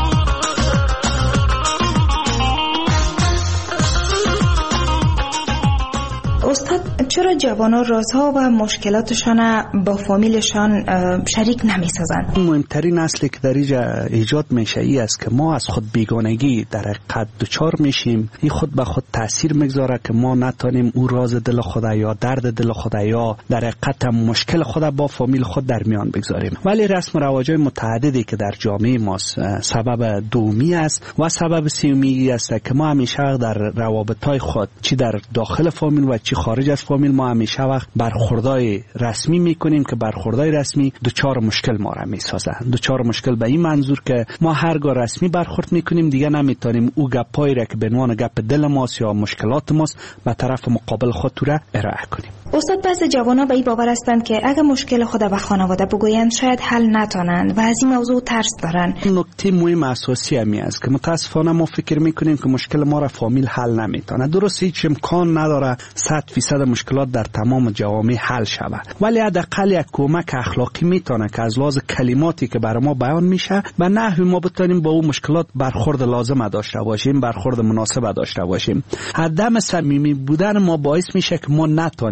استاد، چرا جوانان رازها و مشکلاتشان با فامیلشان شریک نمی‌سازند؟ مهمترین اصلی که در اینجا ایجاد میشه ای است که ما از خود بیگانگی در حقیقت دچار میشیم. این خود به خود تاثیر میگذاره که ما نتونیم او راز دل خود یا درد دل خود یا در حقیقت مشکل خود با فامیل خود در میان بگذاریم. ولی رسم و رواج‌های متعددی که در جامعه ما سبب دومی است و سبب سومی است که ما همیشه در روابط‌های خود چی در داخل فامیل و چی خارج از فامیل ما همیشه وقت برخوردای رسمی میکنیم که برخوردای رسمی دوچار مشکل ما را میسازه. دوچار مشکل به این منظور که ما هرگاه رسمی برخورد میکنیم دیگه نمیتونیم او گپایی را که به عنوان گپ دل ماست یا مشکلات ماست به طرف مقابل خود را ارائه کنیم. استاد، بعضی جوانا به این باور هستند که اگر مشکل خود به خانواده بگویند شاید حل نتونند و از این موضوع ترس دارند. نکته مهم اساسی همی است که متاسفانه ما فکر میکنیم که مشکل ما را فامیل حل نمیتونه. درست هیچ امکان نداره 100% مشکلات در تمام جوامع حل شود، ولی حداقل یک کمک اخلاقی میتونه که از لحاظ کلماتی که برای ما بیان میشه به نحوی ما بتونیم با اون مشکلات برخورد لازم داشته باشیم، برخورد مناسب داشته باشیم. عدم صمیمی بودن ما باعث میشه که ما نتونیم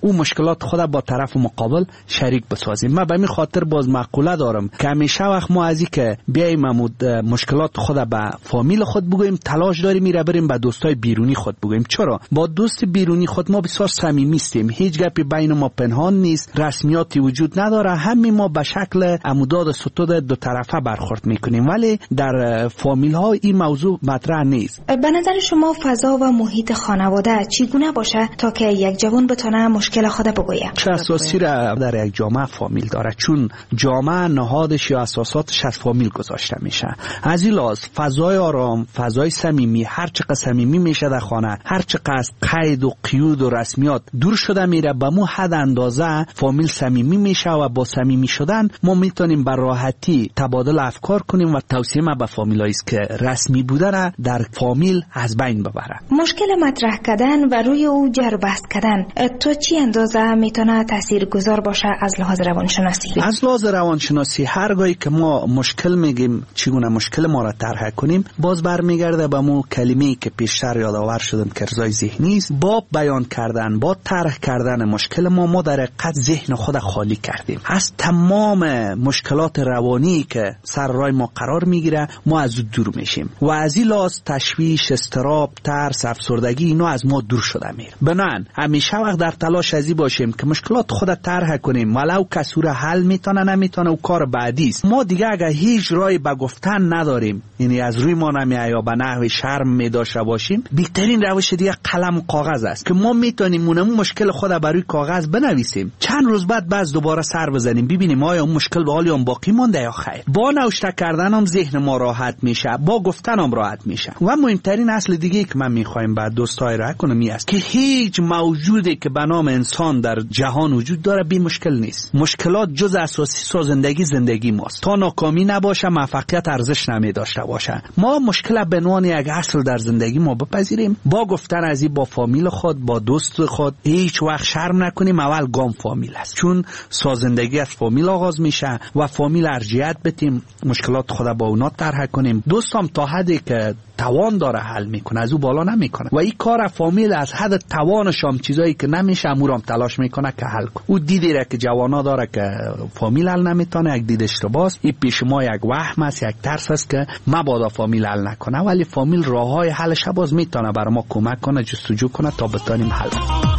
اون مشکلات خود با طرف مقابل شریک بسازیم. من به این خاطر باز مقوله دارم که همیشه وقت ما از که بیایم مشکلات خود به فامیل خود بگویم، تلاش داریم میره بریم به دوستای بیرونی خود بگویم. چرا؟ با دوست بیرونی خود ما بسیار صمیمی هستیم، هیچ گپی بین ما پنهان نیست، رسمیاتی وجود نداره، همین ما به شکل عموداد ستود دو طرفه برخورد میکنیم، ولی در فامیل ها این موضوع مطرح نیست. به نظر شما فضا و محیط خانواده چگونه باشه تا که یک جوان بتونه مشکل خود بگویه؟ چه اساسی را در یک جامعه فامیل داره، چون جامعه نهادش یا اساساتش از فامیل گذاشته میشه. از این لحاظ فضای آرام، فضای صمیمی، هر چقدر صمیمی میشه در خانه، هر چقدر قید و قیود و رسمیات دور شده میره، به مو حد اندازه فامیل صمیمی میشه و با صمیمی شدن ما میتونیم به راحتی تبادل افکار کنیم و توصیه ما به فامیلایی است که رسمی بودن در فامیل از بین ببره. مشکل مطرح کردن و روی او جر بحث کردن تو چی اندازه میتونه تاثیرگذار باشه از لحاظ روانشناسی؟ از لحاظ روانشناسی هرگاهی که ما مشکل میگیم چگونه مشکل ما را طرح کنیم، باز برمیگرده به مو کلمه‌ای که پیشتر یادآور شدم که ارضای ذهنی است. با بیان کردن، با طرح کردن مشکل ما در حقیقت ذهن خود خالی کردیم از تمام مشکلات روانی که سر راه ما قرار میگیره، ما از او دور میشیم و از این لحاظ تشویش، اضطراب، ترس، افسردگی اینا از ما دور شده میره. بنابراین همیشه وقت در تلاش ازی باشیم که مشکلات خود طرح کنیم، ولو کسی را حل میتونه نمیتونه و کار بعدی است. ما دیگه اگر هیچ راهی به گفتن نداریم، یعنی از روی ما نمیاد یا به نحو شرم میداشته باشیم، بهترین روش دیگه قلم و کاغذ است که ما میتونیم اون مشکل خود بر روی کاغذ بنویسیم، چند روز بعد باز دوباره سر بزنیم ببینیم آیا اون مشکل به حال باقی مونده یا خیر. با نوشته کردن هم ذهن ما راحت میشه، با گفتن هم راحت میشه. و مهمترین اصل دیگه که من میخوایم بعد دوستای را کنم این است که هیچ موجودی که به نام انسان در جهان وجود داره بی مشکل نیست. مشکلات جز اساسی سازندگی زندگی ماست. تا ناکامی نباشه موفقیت ارزش نمیداشته باشه. ما مشکل به عنوان یک اصل در زندگی ما بپذیریم، با گفتن از این با فامیل خود، با دوست خود هیچ وقت شرم نکنیم. اول گام فامیل است، چون سازندگی از فامیل آغاز میشه و فامیل ارجحیت بدیم، مشکلات خود با اونا طرح کنیم. دوستم تا حدی که توان داره حل میکنه، از او بالا نمیکنه و این کار فامیل از حد توانش هم چیزایی که نمیشه امورم تلاش میکنه که حل کنه. او دیدی را که جوانا داره که فامیل حل نمیتونه، یک دید اشتباهه. این پیش ما یک وهم است، یک ترس است که مبادا فامیل حل نکنه، ولی فامیل راههای حلش باز میتونه برای ما کمک کنه، جستجو کنه تا بتونیم حل کنیم.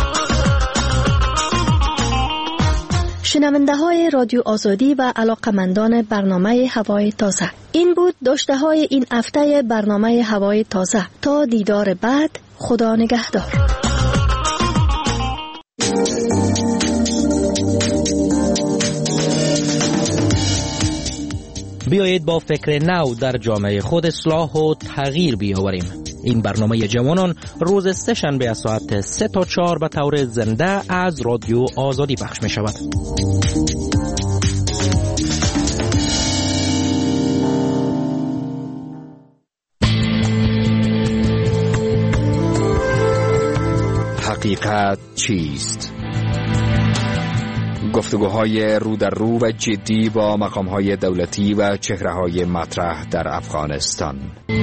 شنونده های رادیو آزادی و علاقمندان برنامه هوای تازه، این بود داشته های این هفته برنامه هوای تازه. تا دیدار بعد، خدا نگهدار. بیایید با فکر نو در جامعه خود اصلاح و تغییر بیاوریم. این برنامه جوانان روز سه‌شنبه از ساعت 3 تا 4 به طور زنده از رادیو آزادی پخش می شود. حقیقت چیست؟ گفتگوهای رو در رو و جدی با مقامهای دولتی و چهره‌های مطرح در افغانستان.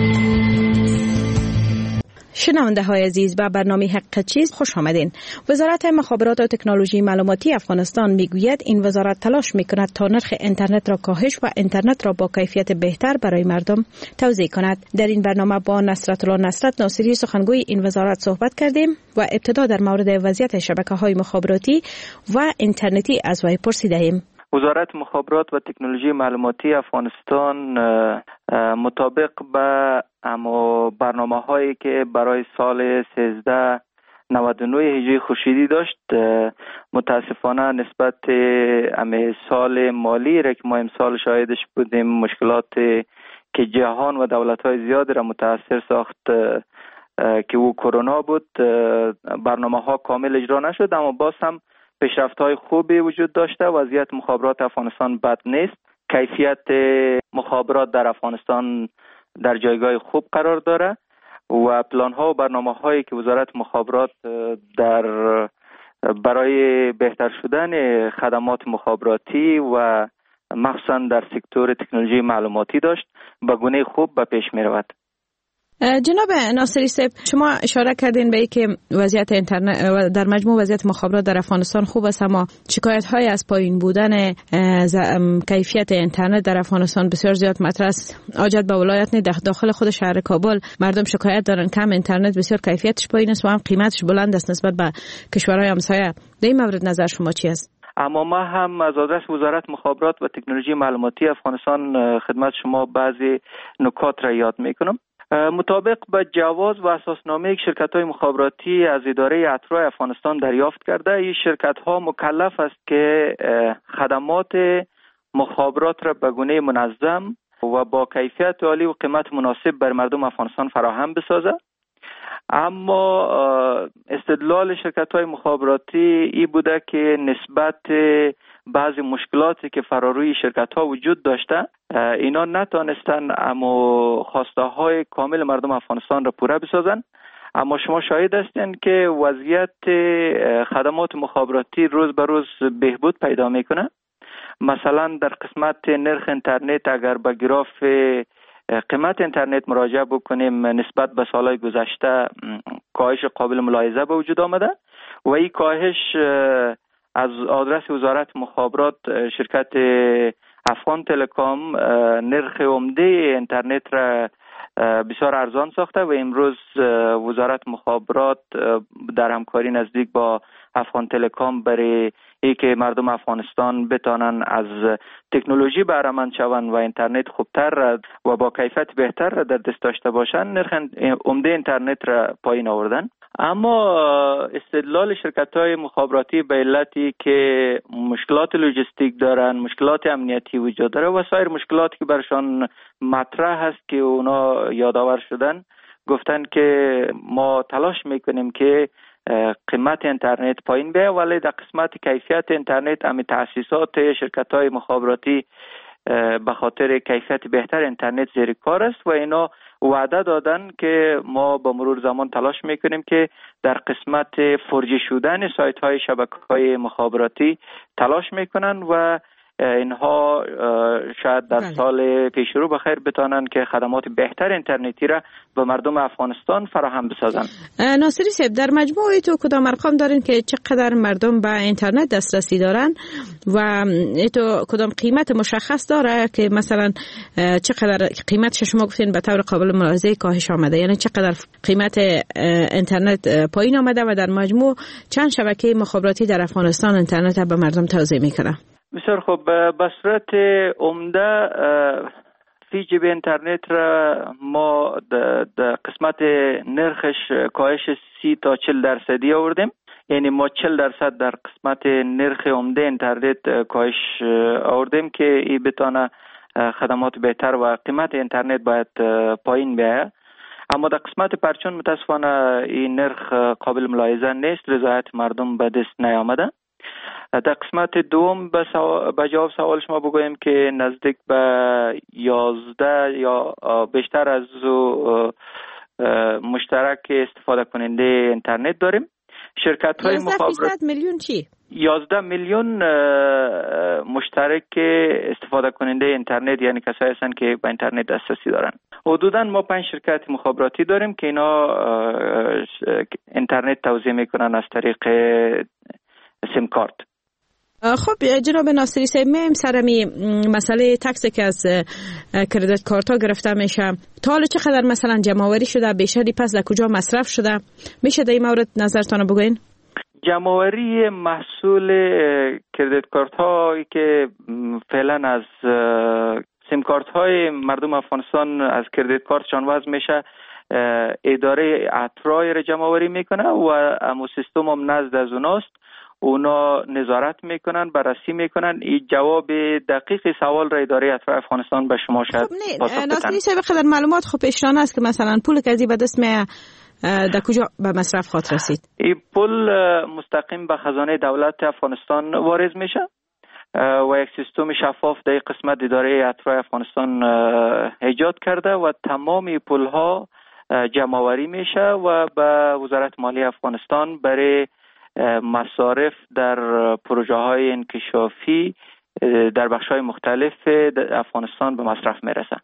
شنونده های عزیز، به برنامه حق چیز خوش آمدین. وزارت مخابرات و تکنولوژی معلوماتی افغانستان میگوید این وزارت تلاش میکند تا نرخ اینترنت را کاهش و اینترنت را با کیفیت بهتر برای مردم توزیع کند. در این برنامه با نصرت الله نصرت ناصری سخنگوی این وزارت صحبت کردیم و ابتدا در مورد وضعیت شبکه‌های مخابراتی و اینترنتی از وی پرسیدیم. وزارت مخابرات و تکنولوژی معلوماتی افغانستان مطابق به برنامه هایی که برای سال 1399 هجری خورشیدی داشت، متاسفانه نسبت سال مالی را که ما امسال شاهدش بودیم، مشکلات که جهان و دولت های زیادی را متاثر ساخت که او کرونا بود، برنامه ها کامل اجرا نشد، اما باز هم پیشرفت‌های خوبی وجود داشته. وضعیت مخابرات افغانستان بد نیست. کیفیت مخابرات در افغانستان در جایگاه خوب قرار داره و پلان‌ها و برنامه‌هایی که وزارت مخابرات برای بهتر شدن خدمات مخابراتی و مخصوصاً در سکتور تکنولوژی معلوماتی داشت به گونه خوب به پیش می‌رود. جناب ناصری صاحب، شما اشاره کردین به اینکه وضعیت اینترنت در مجموع وضعیت مخابرات در افغانستان خوب است، اما شکایت‌های از پایین بودن کیفیت اینترنت در افغانستان بسیار زیاد مطرح است. عاجت به ولایت داخل خود شهر کابل مردم شکایت دارن کم اینترنت، بسیار کیفیتش پایین است و هم قیمتش بلند است نسبت به کشورهای همسایه. در این مورد نظر شما چی است؟ اما ما هم از آدرس وزارت مخابرات و تکنولوژی معلوماتی افغانستان خدمت شما بعضی نکات را یاد میکنم. مطابق به جواز و اساسنامه شرکت‌های مخابراتی از اداره اطراع افغانستان دریافت کرده، این شرکت‌ها مکلف است که خدمات مخابرات را به گونه منظم و با کیفیت عالی و قیمت مناسب بر مردم افغانستان فراهم بسازد. اما استدلال شرکت‌های مخابراتی ای بوده که نسبت بعضی مشکلاتی که فراروی شرکت‌ها وجود داشته، اینا نتانستن اما خواسته‌های کامل مردم افغانستان را پوره بسازن. اما شما شاهد هستین که وضعیت خدمات مخابراتی روز به روز بهبود پیدا میکنه. مثلا در قسمت نرخ اینترنت اگر به گراف قیمت اینترنت مراجعه بکنیم، نسبت به سالهای گذشته کاهش قابل ملاحظه به وجود آمده و این کاهش از آدرس وزارت مخابرات شرکت افغان تلکام نرخ عمده اینترنت را بسیار ارزان ساخته و امروز وزارت مخابرات در همکاری نزدیک با افغان تلکام برای اینکه مردم افغانستان بتانن از تکنولوژی بهره مند شوند و اینترنت خوبتر و با کیفیت بهتر در دست داشته باشند، نرخ عمده اینترنت را پایین آوردن. اما استدلال شرکت‌های مخابراتی به علتی که مشکلات لوجستیک دارن، مشکلات امنیتی وجود داره و سایر مشکلاتی که برشان مطرح هست که اونا یادآور شدن، گفتن که ما تلاش میکنیم که قیمت اینترنت پایین بیاید، ولی در قسمت کیفیت اینترنت همین تأسیسات شرکت‌های مخابراتی به خاطر کیفیت بهتر اینترنت زیر کار است و اینا وعده دادن که ما با مرور زمان تلاش میکنیم که در قسمت فرجی شدن سایت‌های شبکه‌های مخابراتی تلاش میکنن و اینها شاید در سال پیش رو بخیر بتانن که خدمات بهتر اینترنتی را به مردم افغانستان فراهم بسازن. ناصری صاحب، در مجموع تو کدام ارقام دارین که چقدر مردم به اینترنت دسترسی دارن و تو کدام قیمت مشخص داره که مثلا چقدر قیمتش شما گفتین به طور قابل ملاحظه کاهش آمده، یعنی چقدر قیمت اینترنت پایین آمده و در مجموع چند شبکه مخابراتی در افغانستان اینترنت به مردم توزیع میکنه؟ بسیار خوب. به صورت عمده فی جی بی اینترنت را ما در قسمت نرخش کاهش 30 تا 40% آوردیم، یعنی ما 40% در قسمت نرخ عمده اینترنت کاهش آوردیم که این بتانه خدمات بهتر و قیمت اینترنت باید پایین بیاید. اما در قسمت پرچون متاسفانه این نرخ قابل ملاحظه نیست، رضایت مردم به دست نیامده. در قسمت دوم به جواب سوال شما بگویم که نزدیک به 11 یا بیشتر از مشترک استفاده کننده اینترنت داریم. شرکت های مخابرات 11 میلیون چی؟ 11 میلیون مشترک استفاده کننده اینترنت، یعنی کسایی هستن که به اینترنت دسترسی دارن. حدوداً ما 5 شرکت مخابراتی داریم که اینا اینترنت توزیع میکنن از طریق سیم کارت. خب جناب ناصری صاحب، میم سرمی مسئله تکسی که از کردیت کارت ها گرفته میشه، تا حالا چقدر مثلا جمع‌آوری شده، بیشتری پس لکجا مصرف شده؟ میشه در این مورد نظرتان بگوین؟ جمع‌آوری محصول کردیت کارت هایی که فعلا از سیم کارت های مردم افغانستان از کردیت کارتشان وضع میشه، اداره اطراع را جمع‌آوری میکنه و امو سیستم هم نزد از اوناست. اونا نظارت میکنن، بررسی میکنن. این جواب دقیق سوال را اداره اطراع افغانستان به شما شاید پاسخ بدن. ناصری صاحب، بخاطر معلومات خب اشتانه است که مثلا پول کسی به دست میه در کجا به مصرف خاطر رسید؟ این پول مستقیم به خزانه دولت افغانستان وارد میشه و یک سیستم شفاف در قسمت اداره اطراع افغانستان ایجاد کرده و تمام پول ها جمع‌آوری میشه و به وزارت مالی افغانستان برای مصارف در پروژه های انکشافی در بخش های مختلف افغانستان به مصرف میرسه.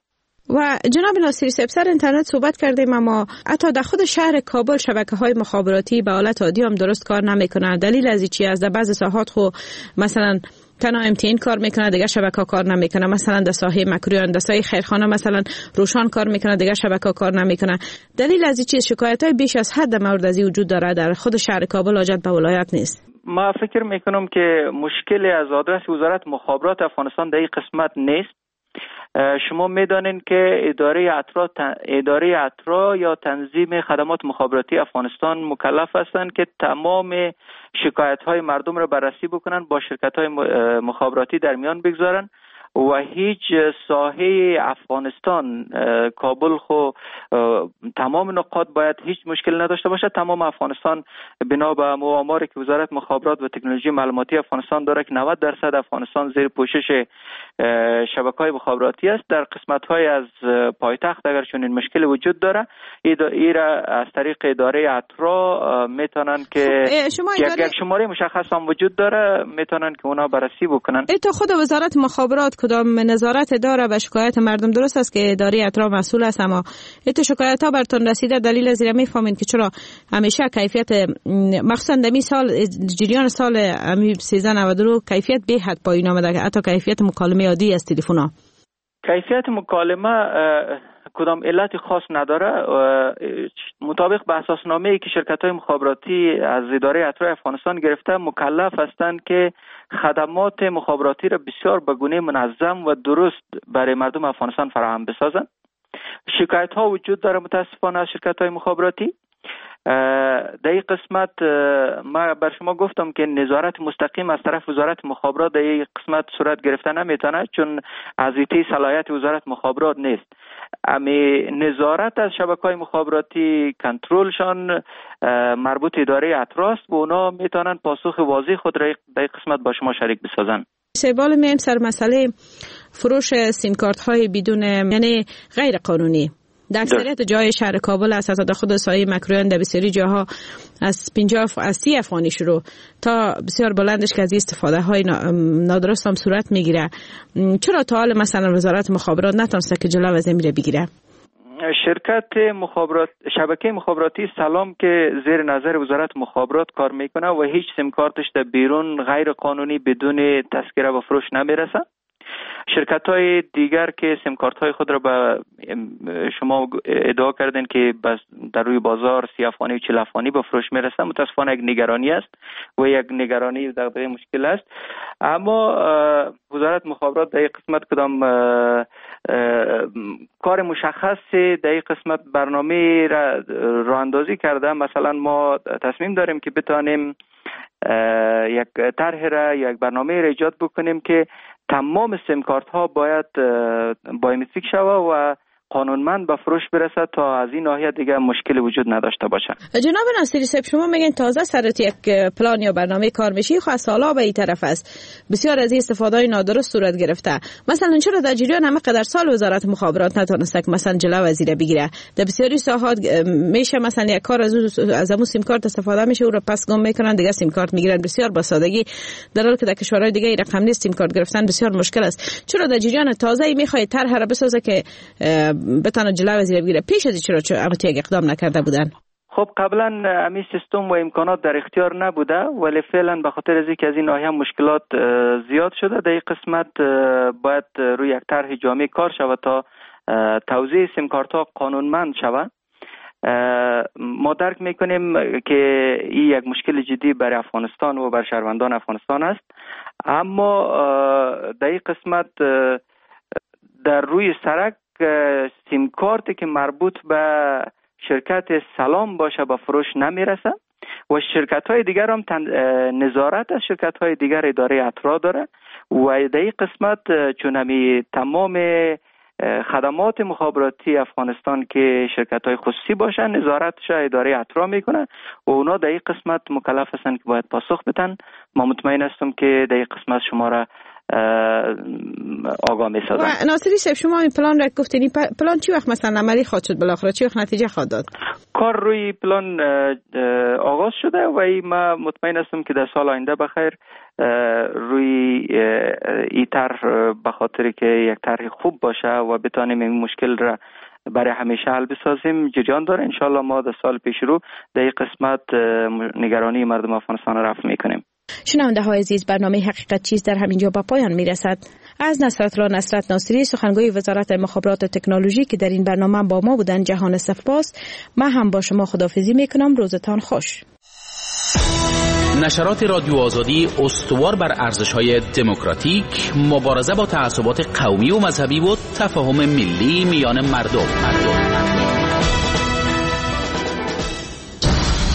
و جناب ناصری صاحب سر اینترنت صحبت کردیم، اما حتی در خود شهر کابل شبکه‌های مخابراتی به حالت عادی هم درست کار نمیکنه. دلیل از چی است؟ در بعضی ساحات خو مثلا تنها MTN کار میکنه، دیگه شبکه کار نمیکنه. مثلا در ساحه مکرویان، در ساحه خیرخانه مثلا روشن کار میکنه، دیگه شبکه کار نمیکنه. دلیل از چی؟ شکایت‌های بیش از حد مورد از وجود داره در خود شهر کابل، حاجت به ولایت نیست. ما فکر میکنم که مشکلی از آدرس وزارت مخابرات افغانستان در این قسمت نیست. شما میدانین که اداره اطرا یا تنظیم خدمات مخابراتی افغانستان مکلف هستند که تمام شکایت های مردم را بررسی بکنن، با شرکت های مخابراتی در میان بگذارن و هیچ ساحه افغانستان کابل خو تمام نقاط باید هیچ مشکل نداشته باشه. تمام افغانستان بنا به آماری که وزارت مخابرات و تکنولوژی معلوماتی افغانستان داره که 90% افغانستان زیر پوشش شبکه‌های مخابراتی است. در قسمت‌های از پایتخت اگر چنین مشکلی وجود داره، ایرا از طریق اداره اطرا میتونن که یک شماره مشخص هم وجود داره، میتونن که اونا بررسی بکنن. تا خود وزارت مخابرات کدام نظارت داره به شکایت مردم؟ درست است که اداره اطرا مسئول است، اما ایت شکایت ها برتون رسیده، دلیل از این میفهمین که چرا همیشه کیفیت مخصوصا دمی سال جریان سال 1392 کیفیت به حد پایین آمده، که حتی کیفیت مکالمه عادی از تلفن‌ها، کیفیت مکالمه کدام علت خاص نداره. مطابق به اساسنامه‌ای که شرکت‌های مخابراتی از اداره اطرا افغانستان گرفته، مکلف هستند که خدمات مخابراتی را بسیار به گونه منظم و درست برای مردم افغانستان فراهم بسازند. شکایت‌ها وجود داره متاسفانه از شرکت‌های مخابراتی. در این قسمت ما بر شما گفتم که نظارت مستقیم از طرف وزارت مخابرات در این قسمت صورت گرفته نمیتونه، چون از ایتی صلاحیت وزارت مخابرات نیست. امی نظارت از شبکه‌های مخابراتی، کنترلشان مربوط اداره اطرا است و اونا میتونن پاسخ واضح خود را در این قسمت با شما شریک بسازن. سوال میم سر مسئله فروش سیم کارت های بدون، یعنی غیر قانونی در اکثریت جای شهر کابل است. از خود سایه مکرویان در بسیاری جاها از 50 از 30 افغانی شروع تا بسیار بلندش که از استفاده های نادرست هم صورت میگیره. چرا تا حال مثلا وزارت مخابرات نتونسته که جلو از این بگیره؟ شبکه مخابراتی سلام که زیر نظر وزارت مخابرات کار میکنه و هیچ سیم کارتش در بیرون غیر قانونی بدون تذکره و فروش نمیرسه. شرکت‌های دیگر که سیم کارت‌های خود را به شما ادعا کردن که در روی بازار 30 افغانی و 40 افغانی به فروش میرسه، متاسفانه یک نگرانی است و یک نگرانی دغدغه مشکل است. اما وزارت مخابرات در این قسمت کدام کار مشخصی در این قسمت برنامه را راه اندازی کرده. مثلا ما تصمیم داریم که بتانیم یک طرح را، یک برنامه را ایجاد بکنیم که تمام سیم کارت ها باید بایومتریک شوه و قانونمند به فروش برسه تا از این ناحیه دیگه مشکلی وجود نداشته باشه. جناب ناصری صاحب، شما میگین تازه سرت یک پلان یا برنامه کار میشی، خو سالا به این طرف است بسیار از استفاده نادرست صورت گرفته. مثلا چرا در جریان همه قدر سال وزارت مخابرات نتونسته که مثلا جلو وزیر بگیره؟ در بسیاری ساحات میشه مثلا یک کار از همون سیم کارت استفاده میشه، او رو پس گم میکنن، دیگه سیم کارت میگیرن بسیار با سادگی، در حالی که در کشورهای دیگه رقم نیست سیم کارت گرفتن بسیار مشکل است. چرا در جریان تازه میخواید طرح را بسازه که بتونه جلو وزیر بگیره؟ پیش از چرا یک اقدام نکرده بودن؟ خب قبلا امی سیستم و امکانات در اختیار نبوده، ولی فعلا به خاطر از اینکه از این ناحیه مشکلات زیاد شده، در این قسمت باید روی یک طرح جامع کار شود تا توزیع سیم کارت ها قانونمند شود. ما درک میکنیم که این یک مشکل جدی برای افغانستان و بر شهروندان افغانستان است، اما در این قسمت در روی سرک سیم کارتی که مربوط به شرکت سلام باشه به فروش نمیرسه و شرکت های دیگر هم نظارت از شرکت های دیگر اداره اطرا داره و در این قسمت چون همی تمام خدمات مخابراتی افغانستان که شرکت های خصوصی باشن نظارتش اداره اطرا میکنه و اونا در این قسمت مکلف هستن که باید پاسخ بدن. ما مطمئن هستم که در این قسمت شما را آگاه می‌سازند. و ناصری صاحب شما این پلان را گفتین، پلان چی وقت مثلا عملی خواهد شد، بالاخره چی وقت نتیجه خواهد داد؟ کار روی پلان آغاز شده و ما مطمئن هستم که در سال آینده بخیر روی این طرح به خاطر که یک طرح خوب باشه و بتانیم این مشکل را برای همیشه حل بسازیم جریان داره. انشالله ما در سال پیش رو در این قسمت نگرانی مردم افغانستان را رفع میکنیم. شنونده های عزیز، برنامه حقیقت چیست در همینجا به پایان میرسد. از نصرت ناصری سخنگوی وزارت مخابرات و تکنولوژی که در این برنامه با ما بودن جهان سپاس. من هم با شما خداحافظی میکنم. روزتان خوش. نشرات رادیو آزادی استوار بر ارزش‌های دموکراتیک، مبارزه با تعصبات قومی و مذهبی و تفاهم ملی میان مردم.